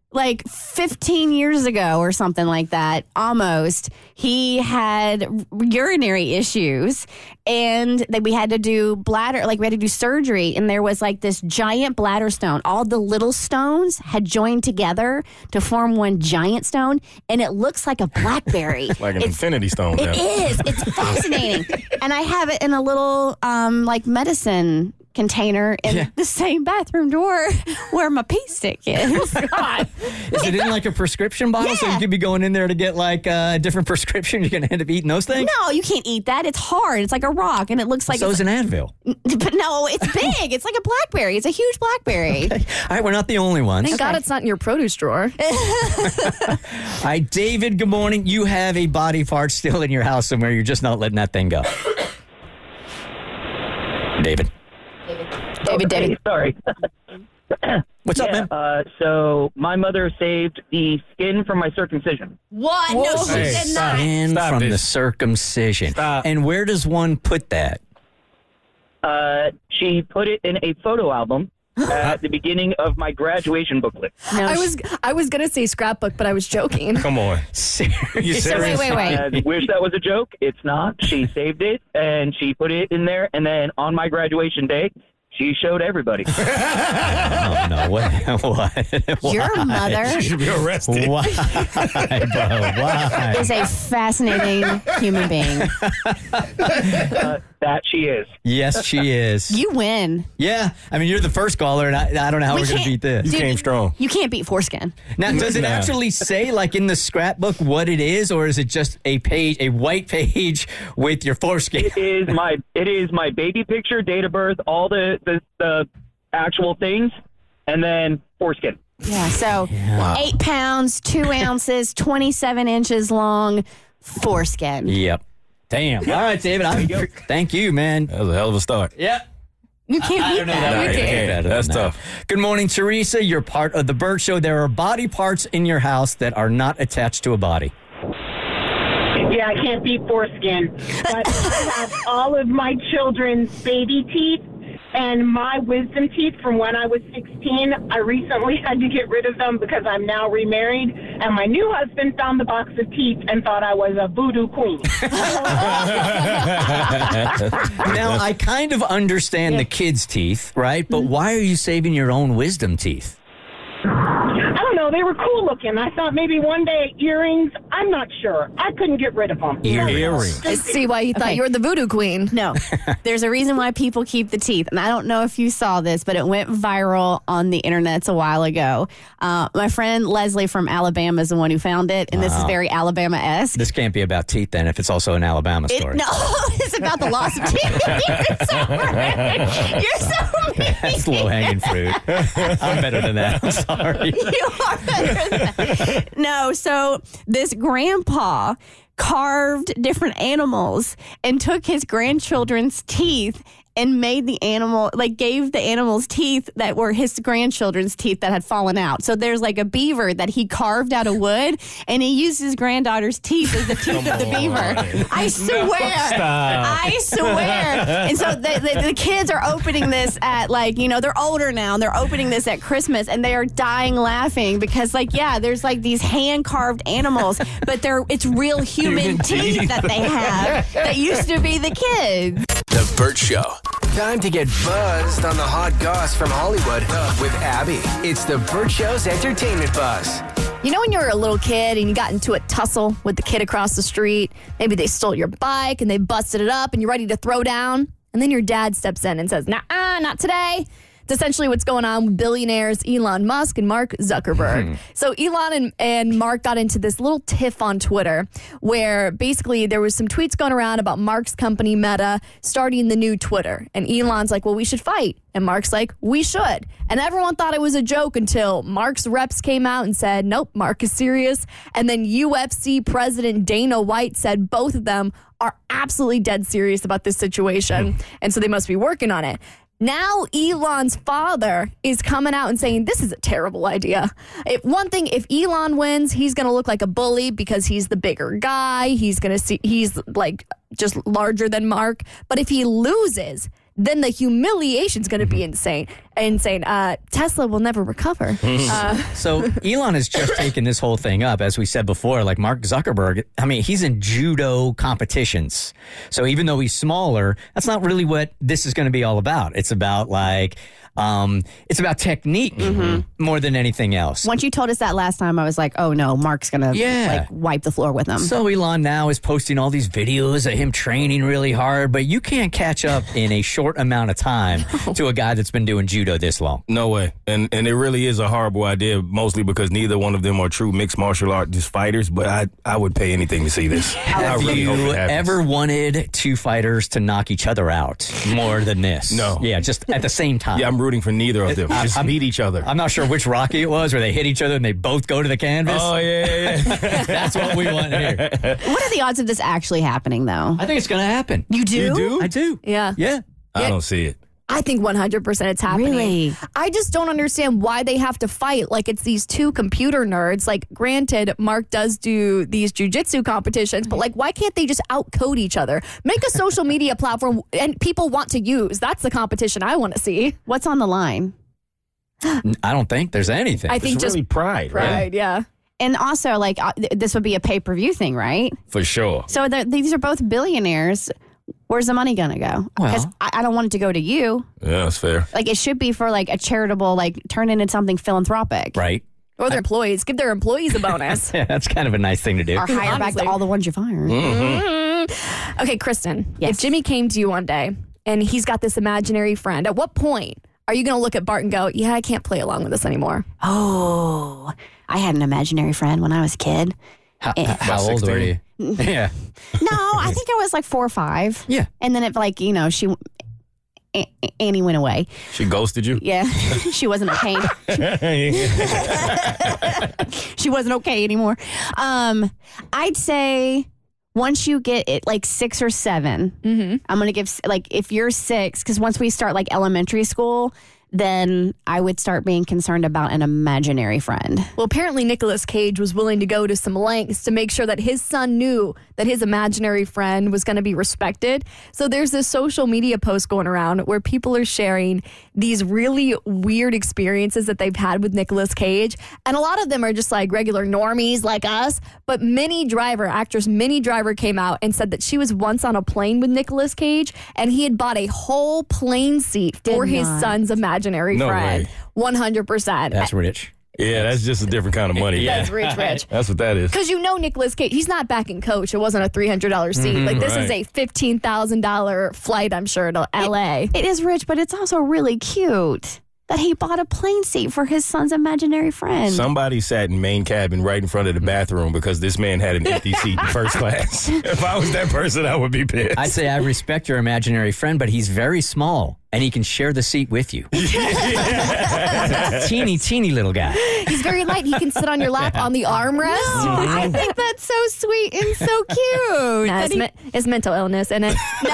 15 years ago or something like that, almost, he had urinary issues, and we had to do bladder, we had to do surgery, and there was this giant bladder stone. All the little stones had joined together to form one giant stone, and it looks like a blackberry. Like an infinity stone. It is. It's fascinating. And I have it in a little medicine container in the same bathroom door where my pee stick is. God. Is it in a prescription bottle? So you could be going in there to get a different prescription? You're going to end up eating those things? No, you can't eat that. It's hard. It's like a rock, and it looks like... So is an Advil. But no, it's big. It's like a blackberry. It's a huge blackberry. Okay. All right, we're not the only ones. Thank God it's not in your produce drawer. All right, David, good morning. You have a body part still in your house somewhere. You're just not letting that thing go. David. David. Sorry. What's up, man? So my mother saved the skin from my circumcision. What? No, she did not. Skin from the circumcision. And where does one put that? She put it in a photo album at the beginning of my graduation booklet. No, I was gonna say scrapbook, but I was joking. Come on. You serious? Wait. I wish that was a joke. It's not. She saved it, and she put it in there, and then on my graduation day, she showed everybody. Oh, no. What? Your mother She should be arrested. Why, bro? Why? is a fascinating human being. That she is. Yes, she is. You win. Yeah. I mean, you're the first caller, and I don't know how we're going to beat this. You came strong. You can't beat foreskin. Now, does it actually say, like, in the scrapbook what it is, or is it just a page, a white page with your foreskin? It is my baby picture, date of birth, all the actual things, and then foreskin. Yeah, so 8 pounds, 2 ounces, 27 inches long, foreskin. Yep. Damn. All right, David. Thank you, man. That was a hell of a start. Yep. You can't beat that. You can't. That's tough. Good morning, Teresa. You're part of the Burt Show. There are body parts in your house that are not attached to a body. Yeah, I can't beat foreskin. But I have all of my children's baby teeth and my wisdom teeth from when I was 16. I recently had to get rid of them because I'm now remarried, and my new husband found the box of teeth and thought I was a voodoo queen. Now, I kind of understand the kids' teeth, right? But why are you saving your own wisdom teeth? I don't know. They were cool looking. I thought maybe one day earrings. I'm not sure. I couldn't get rid of them. Earrings. I see why you thought you were the voodoo queen. No, there's a reason why people keep the teeth. And I don't know if you saw this, but it went viral on the internet a while ago. My friend Leslie from Alabama is the one who found it. And this is very Alabama-esque. This can't be about teeth, then, if it's also an Alabama story. No, it's about the loss of teeth. You're so rude. You're so mean. That's low-hanging fruit. I'm better than that. I'm sorry. You are better than that. No, so this grandpa carved different animals and took his grandchildren's teeth and made the animal, like gave the animals teeth that were his grandchildren's teeth that had fallen out. So there's like a beaver that he carved out of wood, and he used his granddaughter's teeth as the teeth of the beaver. I swear. I swear. And so the kids are opening this at they're older now, and they're opening this at Christmas, and they are dying laughing because there's like these hand-carved animals, but it's real human teeth that they have that used to be the kids. The Burt Show. Time to get buzzed on the hot goss from Hollywood with Abby. It's the Burt Show's entertainment buzz. You know when you were a little kid and you got into a tussle with the kid across the street? Maybe they stole your bike and they busted it up and you're ready to throw down. And then your dad steps in and says, "Nah, not today." It's essentially what's going on with billionaires Elon Musk and Mark Zuckerberg. So Elon and Mark got into this little tiff on Twitter where basically there was some tweets going around about Mark's company Meta starting the new Twitter. And Elon's like, well, we should fight. And Mark's like, we should. And everyone thought it was a joke until Mark's reps came out and said, nope, Mark is serious. And then UFC president Dana White said both of them are absolutely dead serious about this situation. And so they must be working on it. Now Elon's father is coming out and saying this is a terrible idea. If Elon wins, he's going to look like a bully because he's the bigger guy. He's like just larger than Mark. But if he loses, then the humiliation's going to be insane. Tesla will never recover. So Elon has just taken this whole thing up. As we said before, like Mark Zuckerberg, I mean, he's in judo competitions. So even though he's smaller, that's not really what this is going to be all about. It's about it's about technique more than anything else. Once you told us that last time, I was like, oh no, Mark's going to wipe the floor with him. So Elon now is posting all these videos of him training really hard, but you can't catch up in a short amount of time to a guy that's been doing judo this long. No way. And it really is a horrible idea, mostly because neither one of them are true mixed martial arts fighters, but I would pay anything to see this. Have you ever wanted two fighters to knock each other out more than this? No. Yeah, just at the same time. Yeah, I'm rooting for neither of them. Just beat each other. I'm not sure which Rocky it was where they hit each other and they both go to the canvas. Oh, yeah. That's what we want here. What are the odds of this actually happening, though? I think it's going to happen. You do? I do. Yeah. Yeah. I don't see it. I think 100% it's happening. Really? I just don't understand why they have to fight like it's these two computer nerds. Like, granted, Mark does do these jujitsu competitions, but like, why can't they just outcode each other? Make a social media platform and people want to use. That's the competition I want to see. What's on the line? I don't think there's anything. I think It's just really pride, right? pride, yeah. And also, like, this would be a pay-per-view thing, right? For sure. So these are both billionaires. Where's the money going to go? Because Well- I don't want it to go to you. Yeah, that's fair. Like, it should be for, like, a charitable, like, turn into something philanthropic. Right? Or their employees. Give their employees a bonus. Yeah, that's kind of a nice thing to do. Or hire back Honestly. all the ones you fired. Okay, Kristen, Yes. if Jimmy came to you one day and he's got this imaginary friend, at what point are you going to look at Bart and go, yeah, I can't play along with this anymore? Oh, I had an imaginary friend when I was a kid. How About old 16? were you? Yeah. No, I think I was like 4 or 5. Yeah. And then it, like, you know, Annie went away. She ghosted you? Yeah. She wasn't okay. She wasn't okay anymore. I'd say once you get it like 6 or 7, I'm going to give, like, if you're 6, because once we start like elementary school, then I would start being concerned about an imaginary friend. Well, apparently Nicolas Cage was willing to go to some lengths to make sure that his son knew that his imaginary friend was going to be respected. So there's this social media post going around where people are sharing these really weird experiences that they've had with Nicolas Cage. And a lot of them are just like regular normies like us. But actress Minnie Driver came out and said that she was once on a plane with Nicolas Cage and he had bought a whole plane seat for his son's imaginary No friend. way. 100%. That's rich. Yeah, that's just a different kind of money. Yeah. That's rich. That's what that is. Because you know Nicolas Cage, he's not backing Coach. It wasn't a $300 seat. Like, this is a $15,000 flight, I'm sure, to L.A. It is rich, but it's also really cute that he bought a plane seat for his son's imaginary friend. Somebody sat in main cabin right in front of the bathroom because this man had an empty seat in first class. If I was that person, I would be pissed. I'd say I respect your imaginary friend, but he's very small and he can share the seat with you. Teeny little guy. He's very light. He can sit on your lap on the armrest. I think that's so sweet and so cute. Nah, it's mental illness, isn't it?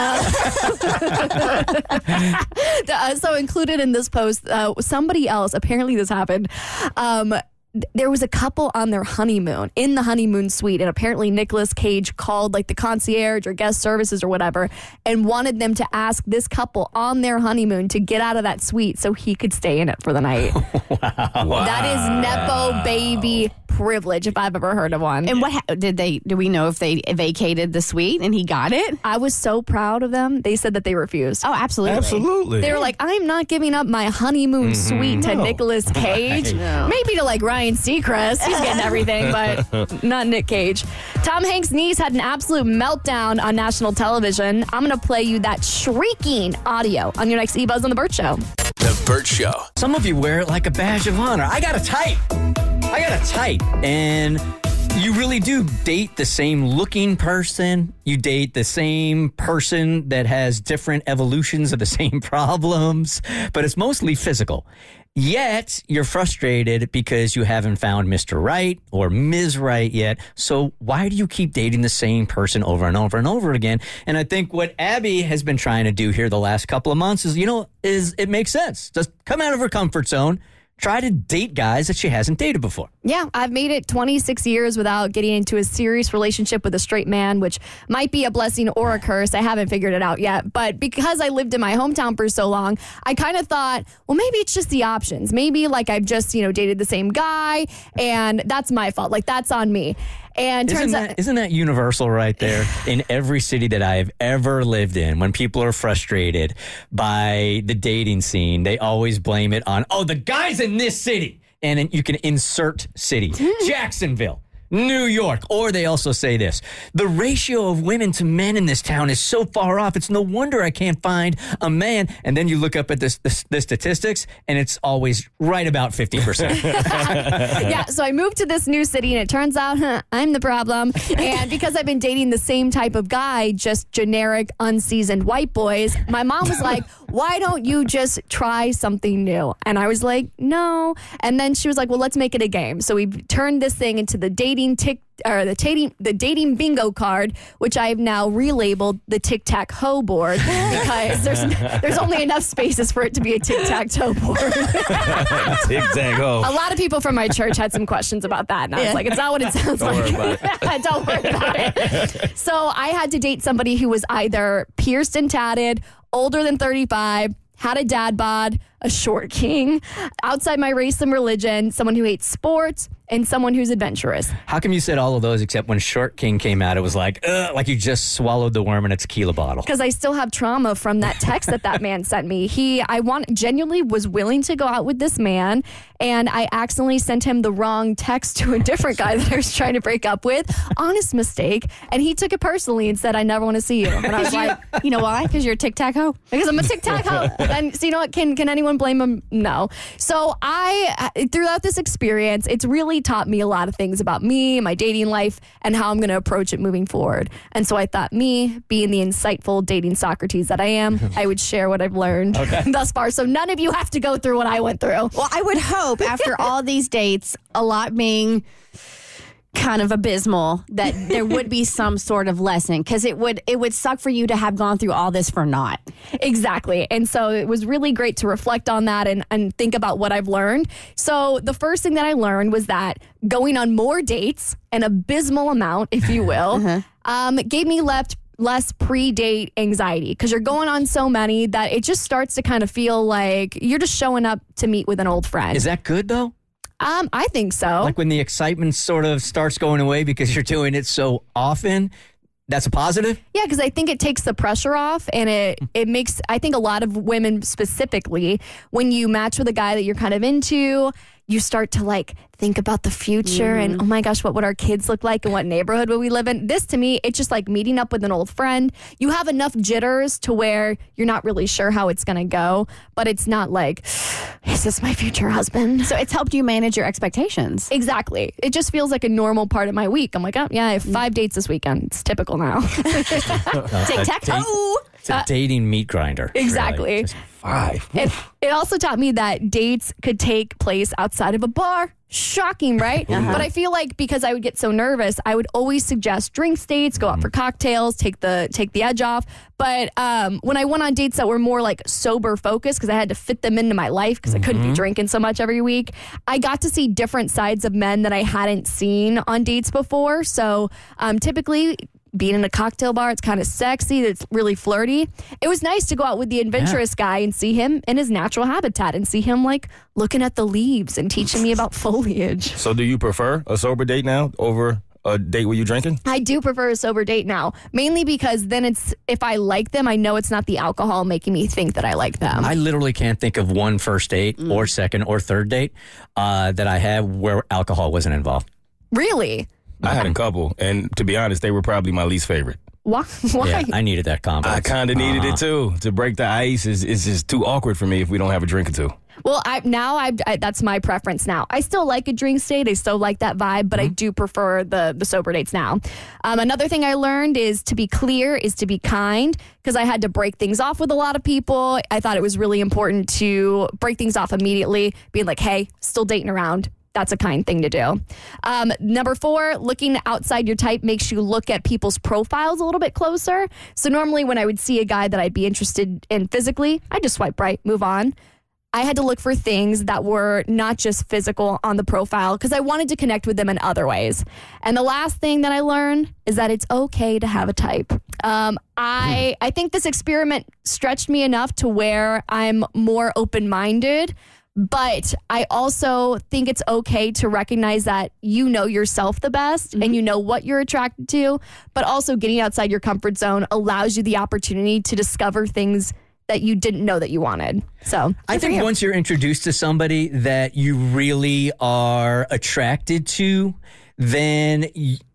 So included in this post, somebody else, apparently this happened, there was a couple on their honeymoon in the honeymoon suite, and apparently Nicolas Cage called like the concierge or guest services or whatever and wanted them to ask this couple on their honeymoon to get out of that suite so he could stay in it for the night. Wow. That is Nepo baby privilege if I've ever heard of one. And do we know if they vacated the suite and he got it? I was so proud of them. They said that they refused. Oh, absolutely. Absolutely. They were like, I'm not giving up my honeymoon suite to Nicolas Cage. No. Maybe to like Ryan Seacrest. He's getting everything, but not Nick Cage. Tom Hanks' niece had an absolute meltdown on national television. I'm going to play you that shrieking audio on your next eBuzz on The Burt Show. The Burt Show. Some of you wear it like a badge of honor. I got a type. And you really do date the same looking person. You date the same person that has different evolutions of the same problems, but it's mostly physical. Yet you're frustrated because you haven't found Mr. Right or Ms. Right yet. So why do you keep dating the same person over and over and over again? And I think what Abby has been trying to do here the last couple of months is it makes sense. Just come out of her comfort zone. Try to date guys that she hasn't dated before. Yeah, I've made it 26 years without getting into a serious relationship with a straight man, which might be a blessing or a curse. I haven't figured it out yet. But because I lived in my hometown for so long, I kind of thought, well, maybe it's just the options. Maybe like I've just, dated the same guy and that's my fault. Like that's on me. And isn't that universal right there in every city that I've ever lived in? When people are frustrated by the dating scene, they always blame it on, the guys in this city. And then you can insert city. Jacksonville, New York. Or they also say this: the ratio of women to men in this town is so far off. It's no wonder I can't find a man. And then you look up at the statistics, and it's always right about 50%. Yeah, so I moved to this new city, and it turns out I'm the problem. And because I've been dating the same type of guy, just generic, unseasoned white boys, my mom was like, why don't you just try something new? And I was like, no. And then she was like, well, let's make it a game. So we turned this thing into the dating the dating bingo card, which I have now relabeled the tic-tac-hoe board because there's only enough spaces for it to be a tic-tac-toe board. Tic-tac-hoe. A lot of people from my church had some questions about that, and I was like, it's not what it sounds Don't like. worry about it. Don't worry about it. So I had to date somebody who was either pierced and tatted, older than 35, had a dad bod, a short king, outside my race and religion, someone who hates sports, and someone who's adventurous. How come you said all of those except when Short King came out, it was like you just swallowed the worm in a tequila bottle? Because I still have trauma from that text that man sent me. Genuinely was willing to go out with this man, and I accidentally sent him the wrong text to a different guy that I was trying to break up with. Honest mistake. And he took it personally and said, I never want to see you. And I was like, you know why? Because you're a tic-tac-hoe? Because I'm a tic-tac-hoe. And so you know what? Can anyone blame him? No. So throughout this experience, it's really taught me a lot of things about me, my dating life, and how I'm going to approach it moving forward. And so I thought, me being the insightful dating Socrates that I am, I would share what I've learned thus far. So none of you have to go through what I went through. Well, I would hope after all these dates, a lot being kind of abysmal, that there would be some sort of lesson, because it would suck for you to have gone through all this for naught. Exactly. And so it was really great to reflect on that and think about what I've learned. So the first thing that I learned was that going on more dates, an abysmal amount, if you will, gave me less pre-date anxiety, because you're going on so many that it just starts to kind of feel like you're just showing up to meet with an old friend. Is that good, though? I think so. Like when the excitement sort of starts going away because you're doing it so often, that's a positive? Yeah, because I think it takes the pressure off, and it makes, I think a lot of women specifically, when you match with a guy that you're kind of into, you start to think about the future and, oh my gosh, what would our kids look like and what neighborhood would we live in? This, to me, it's just like meeting up with an old friend. You have enough jitters to where you're not really sure how it's going to go, but it's not like, is this my future husband? So it's helped you manage your expectations. Exactly. It just feels like a normal part of my week. I'm like, oh, yeah, I have 5 dates this weekend. It's typical now. Tic-tac-toe. It's a dating meat grinder. Exactly. Really. Just 5. It also taught me that dates could take place outside of a bar. Shocking, right? But I feel like because I would get so nervous, I would always suggest drinks dates, go out for cocktails, take the edge off. But when I went on dates that were more sober focused, because I had to fit them into my life because I couldn't be drinking so much every week, I got to see different sides of men that I hadn't seen on dates before. So typically, being in a cocktail bar, it's kind of sexy, it's really flirty. It was nice to go out with the adventurous guy and see him in his natural habitat and see him looking at the leaves and teaching me about foliage. So do you prefer a sober date now over a date where you drinking? I do prefer a sober date now, mainly because then if I like them, I know it's not the alcohol making me think that I like them. I literally can't think of one first date or second or third date that I had where alcohol wasn't involved. Really? I had a couple, and to be honest, they were probably my least favorite. Why? Yeah, I needed that combo. I kind of needed it too. To break the ice is just too awkward for me if we don't have a drink or two. Well, that's my preference now. I still like a drink date. I still like that vibe, but I do prefer the sober dates now. Another thing I learned is to be clear, is to be kind, because I had to break things off with a lot of people. I thought it was really important to break things off immediately, being like, hey, still dating around. That's a kind thing to do. Number 4, looking outside your type makes you look at people's profiles a little bit closer. So normally when I would see a guy that I'd be interested in physically, I just swipe right, move on. I had to look for things that were not just physical on the profile because I wanted to connect with them in other ways. And the last thing that I learned is that it's okay to have a type. I think this experiment stretched me enough to where I'm more open-minded. But I also think it's okay to recognize that you know yourself the best and you know what you're attracted to, but also getting outside your comfort zone allows you the opportunity to discover things that you didn't know that you wanted. So I think once you're introduced to somebody that you really are attracted to, then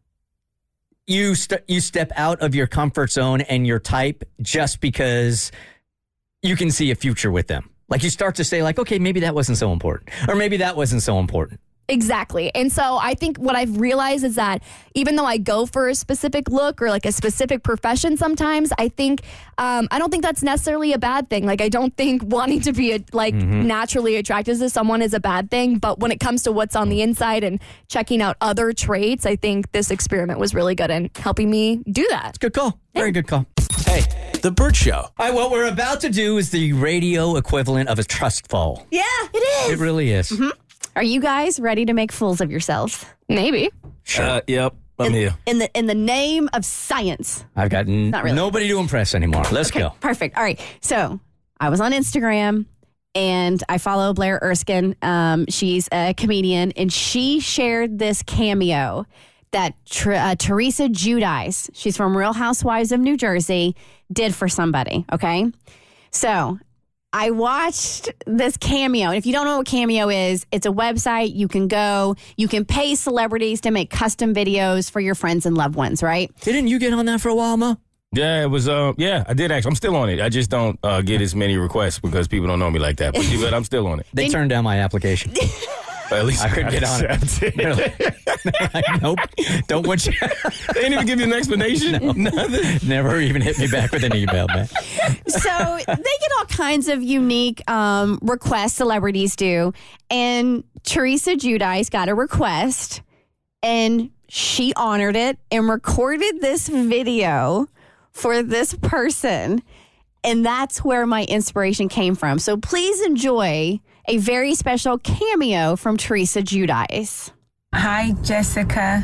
you step out of your comfort zone and your type just because you can see a future with them. You start to say okay, maybe that wasn't so important. Or maybe that wasn't so important. Exactly. And so I think what I've realized is that even though I go for a specific look or like a specific profession sometimes, I think, I don't think that's necessarily a bad thing. Like, I don't think wanting to be naturally attracted to someone is a bad thing. But when it comes to what's on the inside and checking out other traits, I think this experiment was really good in helping me do that. It's a good call. Very good call. Hey, The Burt Show. All right, what we're about to do is the radio equivalent of a trust fall. Yeah, it is. It really is. Mm-hmm. Are you guys ready to make fools of yourselves? Maybe. Sure. Yep. I'm here. In the name of science. I've got Not really. nobody to impress anymore. Let's go. Perfect. All right. So I was on Instagram and I follow Blair Erskine. She's a comedian and she shared this cameo that Teresa Giudice, she's from Real Housewives of New Jersey, did for somebody. Okay. So I watched this cameo. And if you don't know what Cameo is, it's a website. You can go, you can pay celebrities to make custom videos for your friends and loved ones, right? Didn't you get on that for a while, Mo? Yeah, it was. Yeah, I did actually. I'm still on it. I just don't get as many requests because people don't know me like that. But I'm still on it. They turned down my application. At least I couldn't get on it. They're like, nope. Don't want you. They didn't even give you an explanation. No. Nothing. Never even hit me back with an email, man. So they get all kinds of unique requests, celebrities do. And Teresa Giudice got a request and she honored it and recorded this video for this person. And that's where my inspiration came from. So please enjoy a very special cameo from Teresa Giudice. Hi, Jessica.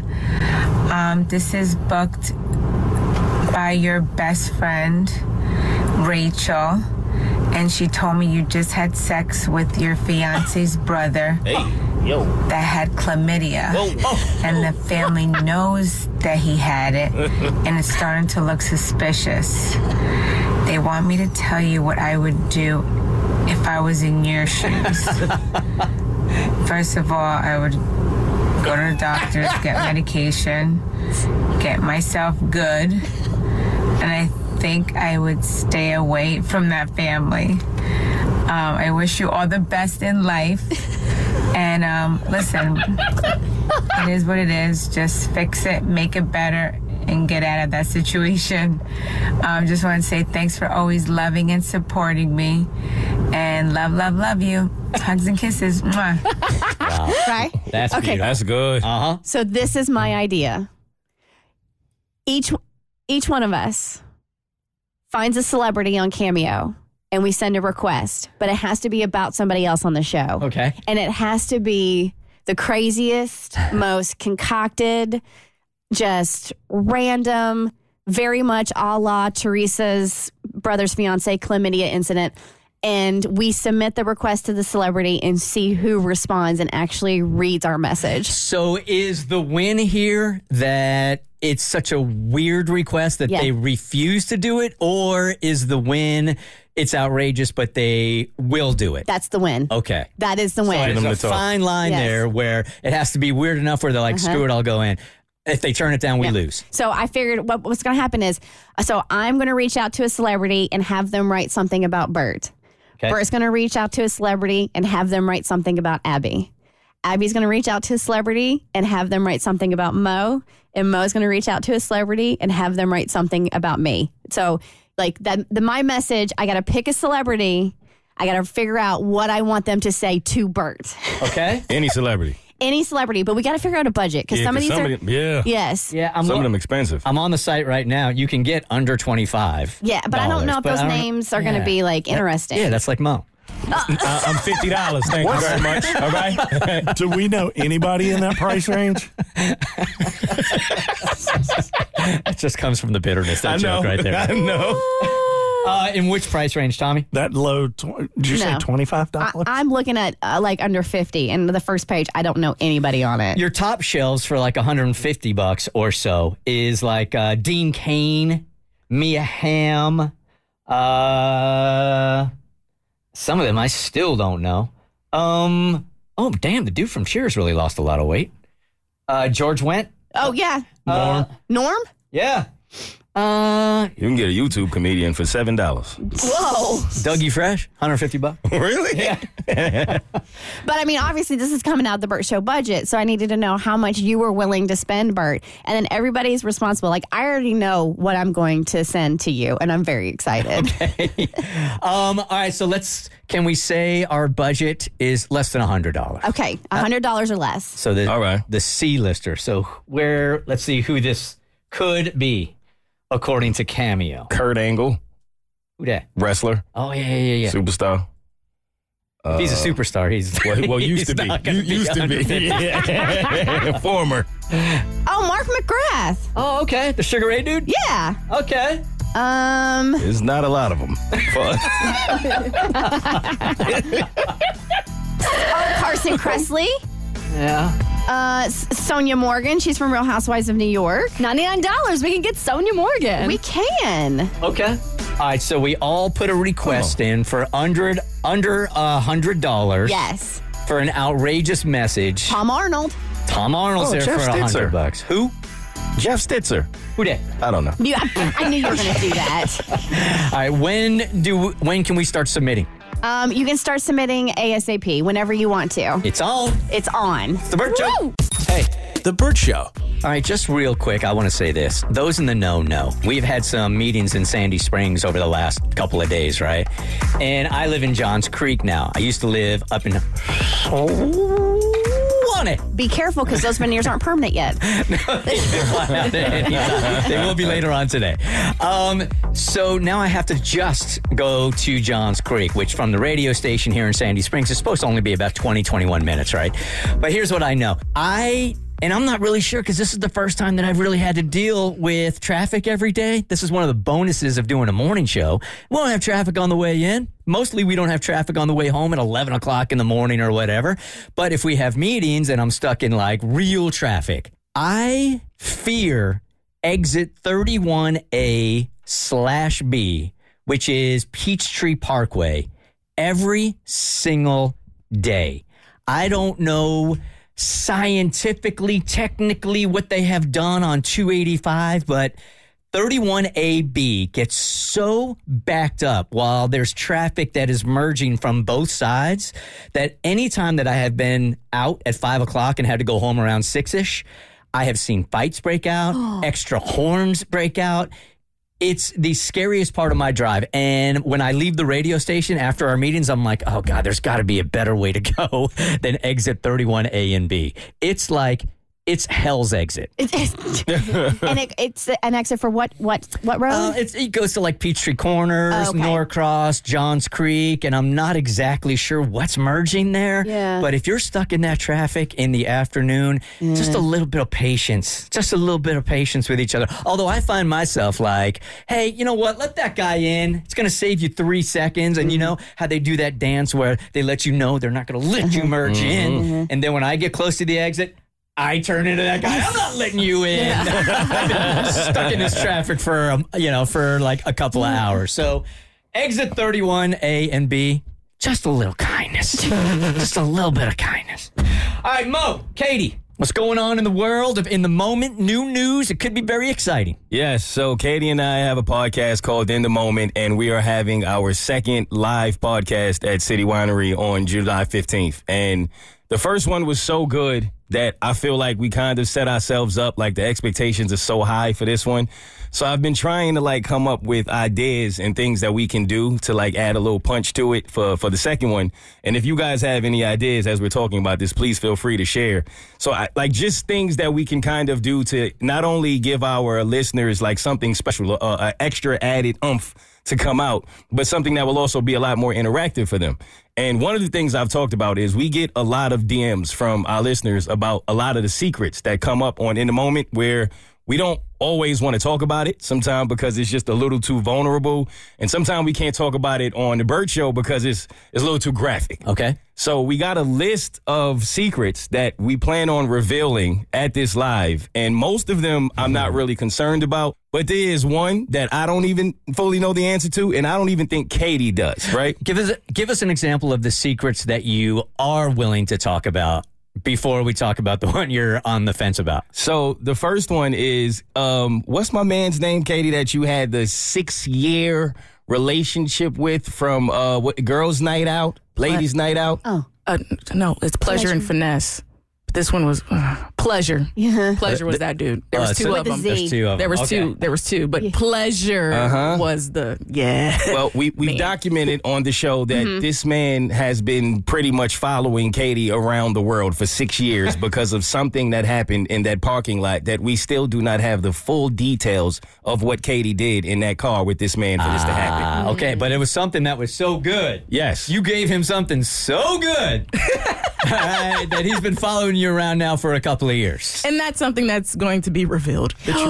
This is booked by your best friend, Rachel. And she told me you just had sex with your fiance's brother. Hey, yo. That had chlamydia. And the family knows that he had it. And it's starting to look suspicious. They want me to tell you what I would do if I was in your shoes. First of all, I would go to the doctors, get medication, get myself good, and I think I would stay away from that family. I wish you all the best in life. And listen, it is what it is. Just fix it, make it better, and get out of that situation. Just want to say thanks for always loving and supporting me. And love you. Hugs and kisses. Mwah. Wow. Right? That's okay. beautiful. That's good. Uh-huh. So this is my idea. Each one of us finds a celebrity on Cameo and we send a request, but it has to be about somebody else on the show. Okay. And it has to be the craziest, most concocted, just random, very much a la Teresa's brother's fiance chlamydia incident. And we submit the request to the celebrity and see who responds and actually reads our message. So is the win here that it's such a weird request that they refuse to do it? Or is the win it's outrageous, but they will do it? That's the win. Okay. That is the win. So there's a fine line there where it has to be weird enough where they're like, screw it, I'll go in. If they turn it down, we lose. So I figured what's going to happen is, so I'm going to reach out to a celebrity and have them write something about Burt. Okay. Burt's going to reach out to a celebrity and have them write something about Abby. Abby's going to reach out to a celebrity and have them write something about Mo. And Mo's going to reach out to a celebrity and have them write something about me. So like my message, I got to pick a celebrity. I got to figure out what I want them to say to Burt. Okay. Any celebrity. Any celebrity, but we got to figure out a budget because some of these are. Yes. Yeah. Some of them expensive. I'm on the site right now. You can get under $25. Yeah, but I don't know if those names are going to be like interesting. Yeah, that's like Mo. I'm $50. Thank you very much. All right. Do we know anybody in that price range? It just comes from the bitterness. That I know. joke right there. I know. In which price range, Tommy? That low, did you say $25? I'm looking at like under 50, and the first page, I don't know anybody on it. Your top shelves for like $150 or so is like Dean Cain, Mia Hamm. Some of them I still don't know. Oh, damn, the dude from Cheers really lost a lot of weight. George Wendt. Oh, yeah. Norm. Norm? Yeah. You can get a YouTube comedian for $7. Whoa. Dougie Fresh, $150. Really? Yeah. But I mean, obviously, this is coming out of the Bert Show budget, so I needed to know how much you were willing to spend, Bert. And then everybody's responsible. Like, I already know what I'm going to send to you, and I'm very excited. Okay. All right, so can we say our budget is less than $100? Okay, $100 or less. So the C-lister. So let's see who this could be. According to Cameo. Kurt Angle. Who that? Wrestler. Oh, yeah. Superstar. If he's a superstar, he's... Well, used to be. Used to be. Yeah. Former. Oh, Mark McGrath. Oh, okay. The Sugar Ray dude? Yeah. Okay. There's not a lot of them. Carson Kressley. Yeah. Sonia Morgan. She's from Real Housewives of New York. $99. We can get Sonia Morgan. We can. Okay. All right. So we all put a request in for under $100. Yes. For an outrageous message. Tom Arnold. Tom Arnold's there Jeff for Stitzer. $100. Who? Jeff Stitzer. Who that? I don't know. I knew you were going to do that. All right. When can we start submitting? You can start submitting ASAP whenever you want to. It's on. It's on. It's the Bert Show. Hey, The Bert Show. All right, just real quick, I want to say this. Those in the know. We've had some meetings in Sandy Springs over the last couple of days, right? And I live in Johns Creek now. I used to live up in... Be careful, because those veneers aren't permanent yet. They will be later on today. So now I have to just go to Johns Creek, which from the radio station here in Sandy Springs is supposed to only be about 21 minutes, right? But here's what I know. And I'm not really sure, because this is the first time that I've really had to deal with traffic every day. This is one of the bonuses of doing a morning show. We don't have traffic on the way in. Mostly we don't have traffic on the way home at 11 o'clock in the morning or whatever. But if we have meetings and I'm stuck in like real traffic, I fear exit 31A/B, which is Peachtree Parkway, every single day. I don't know scientifically, technically what they have done on 285, but 31AB gets so backed up while there's traffic that is merging from both sides that anytime that I have been out at 5 o'clock and had to go home around 6-ish, I have seen fights break out, extra horns break out. It's the scariest part of my drive. And when I leave the radio station after our meetings, I'm like, oh, God, there's got to be a better way to go than exit 31A and B. It's like, it's hell's exit. And it's an exit for what road? It goes to like Peachtree Corners, Norcross, Johns Creek, and I'm not exactly sure what's merging there. Yeah. But if you're stuck in that traffic in the afternoon, just a little bit of patience. Just a little bit of patience with each other. Although I find myself like, hey, you know what? Let that guy in. It's going to save you 3 seconds. And you know how they do that dance where they let you know they're not going to let you merge in. And then when I get close to the exit, I turn into that guy. I'm not letting you in. I've been stuck in this traffic for like a couple of hours. So exit 31A and B, just a little kindness. Just a little bit of kindness. All right, Mo, Katie, what's going on in the world of In the Moment? New news. It could be very exciting. Yes, so Katie and I have a podcast called In the Moment, and we are having our second live podcast at City Winery on July 15th. And the first one was so good that I feel like we kind of set ourselves up, like the expectations are so high for this one. So I've been trying to like come up with ideas and things that we can do to like add a little punch to it for the second one. And if you guys have any ideas as we're talking about this, please feel free to share. So just things that we can kind of do to not only give our listeners like something special, extra added oomph to come out, but something that will also be a lot more interactive for them. And one of the things I've talked about is we get a lot of DMs from our listeners about a lot of the secrets that come up on In the Moment where we don't always want to talk about it, sometimes because it's just a little too vulnerable. And sometimes we can't talk about it on the Bert Show because it's a little too graphic. Okay. So we got a list of secrets that we plan on revealing at this live. And most of them I'm not really concerned about. But there is one that I don't even fully know the answer to, and I don't even think Katie does, right? Give us an example of the secrets that you are willing to talk about before we talk about the one you're on the fence about. So the first one is, what's my man's name, Katie, that you had the 6-year relationship with from what, Girls Night Out, Ladies Night Out? No, it's Pleasure and Finesse. This one was Pleasure. Yeah. Pleasure was that dude. There was two of them. There's two of them. There was two, but Pleasure was the Well, we've documented on the show that this man has been pretty much following Katie around the world for 6 years because of something that happened in that parking lot that we still do not have the full details of what Katie did in that car with this man for this to happen. Okay, but it was something that was so good. Yes. You gave him something so good that he's been following you around now for a couple of years. And that's something that's going to be revealed. The truth.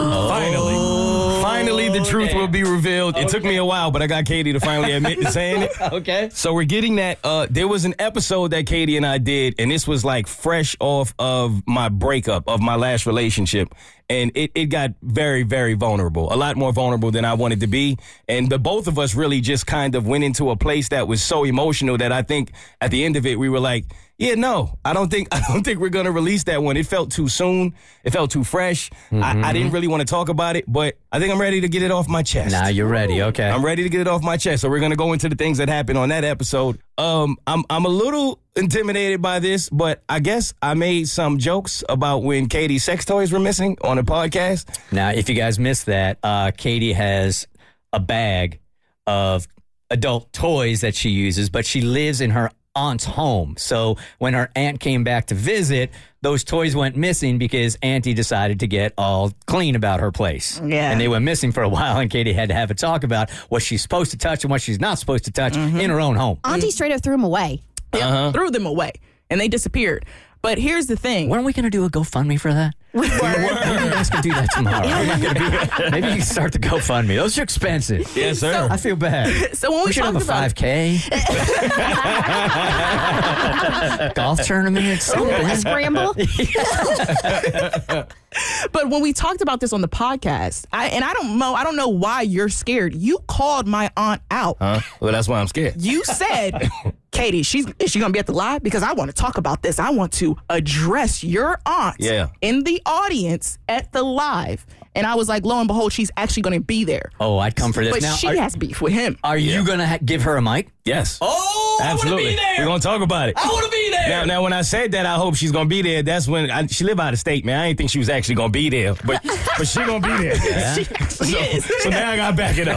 Finally, the truth will be revealed. It took me a while, but I got Katie to finally admit to saying it. Okay. So we're getting that. There was an episode that Katie and I did, and this was like fresh off of my breakup of my last relationship. And it got very, very vulnerable, a lot more vulnerable than I wanted to be. And the both of us really just kind of went into a place that was so emotional that I think at the end of it, we were like, yeah, no, I don't think we're going to release that one. It felt too soon. It felt too fresh. I didn't really want to talk about it, but I think I'm ready to get it off my chest. Now you're ready. Okay. I'm ready to get it off my chest. So we're going to go into the things that happened on that episode. I'm a little intimidated by this, but I guess I made some jokes about when Katie's sex toys were missing on a podcast. Now, if you guys missed that, Katie has a bag of adult toys that she uses, but she lives in her aunt's home. So when her aunt came back to visit, those toys went missing because Auntie decided to get all clean about her place. Yeah. And they went missing for a while, and Katie had to have a talk about what she's supposed to touch and what she's not supposed to touch in her own home. Auntie straight up threw them away. Yeah, threw them away, and they disappeared. But here's the thing. Weren't we going to do a GoFundMe for that? Maybe you guys can do that tomorrow. I'm not gonna maybe you can start the GoFundMe. Those are expensive. Yes, sir. I feel bad. So when we should have a 5K. Golf tournament. A scramble. But when we talked about this on the podcast, I don't know why you're scared. You called my aunt out. Well, that's why I'm scared. You said, Katie, is she going to be at the live? Because I want to talk about this. I want to address your aunt in the audience at the live. And I was like, lo and behold, she's actually going to be there. Oh, I'd come for this. But now, she has beef with him. Are you going to give her a mic? Yes. Oh, absolutely. I want to be there. We're going to talk about it. I want to be there. Now, when I said that, I hope she's going to be there. That's when she live out of state, man. I didn't think she was actually going to be there, but she going to be there. Yeah. So now I got to back it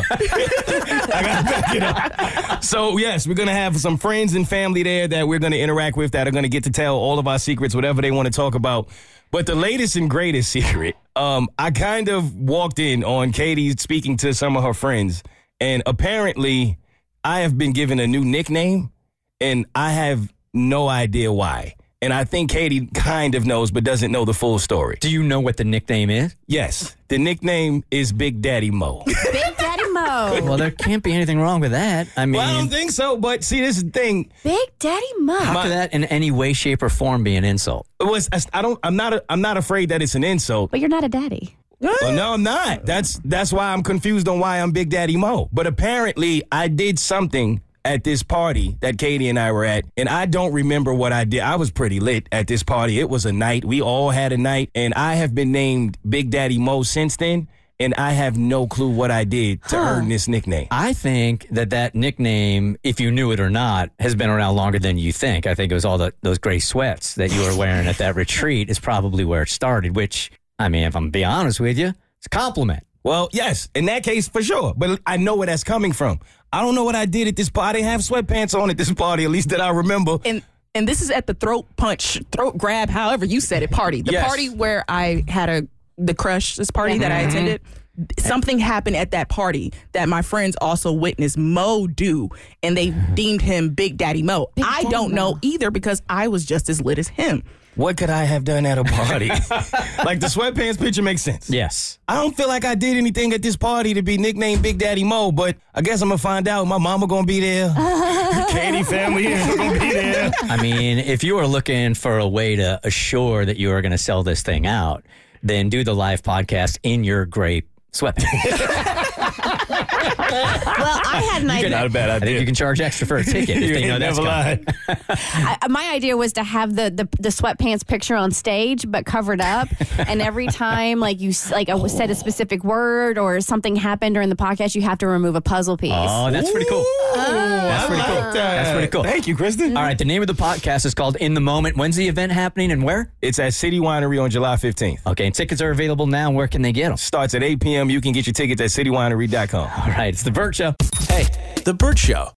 up. So, yes, we're going to have some friends and family there that we're going to interact with that are going to get to tell all of our secrets, whatever they want to talk about. But the latest and greatest secret, I kind of walked in on Katie speaking to some of her friends, and apparently I have been given a new nickname, and I have no idea why. And I think Katie kind of knows, but doesn't know the full story. Do you know what the nickname is? Yes. The nickname is Big Daddy Mo. Big Daddy Mo. Well, there can't be anything wrong with that. I mean, I don't think so, but see, this is the thing. Big Daddy Mo. How could that in any way, shape, or form be an insult? I'm not afraid that it's an insult. But you're not a daddy. Well, no, I'm not. That's why I'm confused on why I'm Big Daddy Mo. But apparently, I did something at this party that Katie and I were at, and I don't remember what I did. I was pretty lit at this party. It was a night. We all had a night, and I have been named Big Daddy Mo since then, and I have no clue what I did to earn this nickname. I think that nickname, if you knew it or not, has been around longer than you think. I think it was all those gray sweats that you were wearing at that retreat is probably where it started, which, I mean, if I'm being honest with you, it's a compliment. Well, yes, in that case, for sure. But I know where that's coming from. I don't know what I did at this party. I didn't have sweatpants on at this party, at least that I remember. And this is at the throat grab, however you said it, party. The party where I had the crush, this party that I attended. Something happened at that party that my friends also witnessed Mo do, and they deemed him Big Daddy Mo. I don't know either because I was just as lit as him. What could I have done at a party? Like the sweatpants picture makes sense. Yes. I don't feel like I did anything at this party to be nicknamed Big Daddy Mo, but I guess I'm going to find out. My mama going to be there. Katie family is going to be there. I mean, if you are looking for a way to assure that you are going to sell this thing out, then do the live podcast in your gray sweatpants. I had an idea. Not a bad idea. I think you can charge extra for a ticket if they know that's coming. My idea was to have the sweatpants picture on stage, but covered up. And every time, I said a specific word or something happened during the podcast, you have to remove a puzzle piece. Oh, that's pretty cool. That's pretty cool. That's pretty cool. Thank you, Kristen. All right, the name of the podcast is called In the Moment. When's the event happening and where? It's at City Winery on July 15th. Okay, and tickets are available now. Where can they get them? Starts at 8 p.m. You can get your tickets at citywinery.com. All right, it's The Burt Show. Hey, The Burt Show.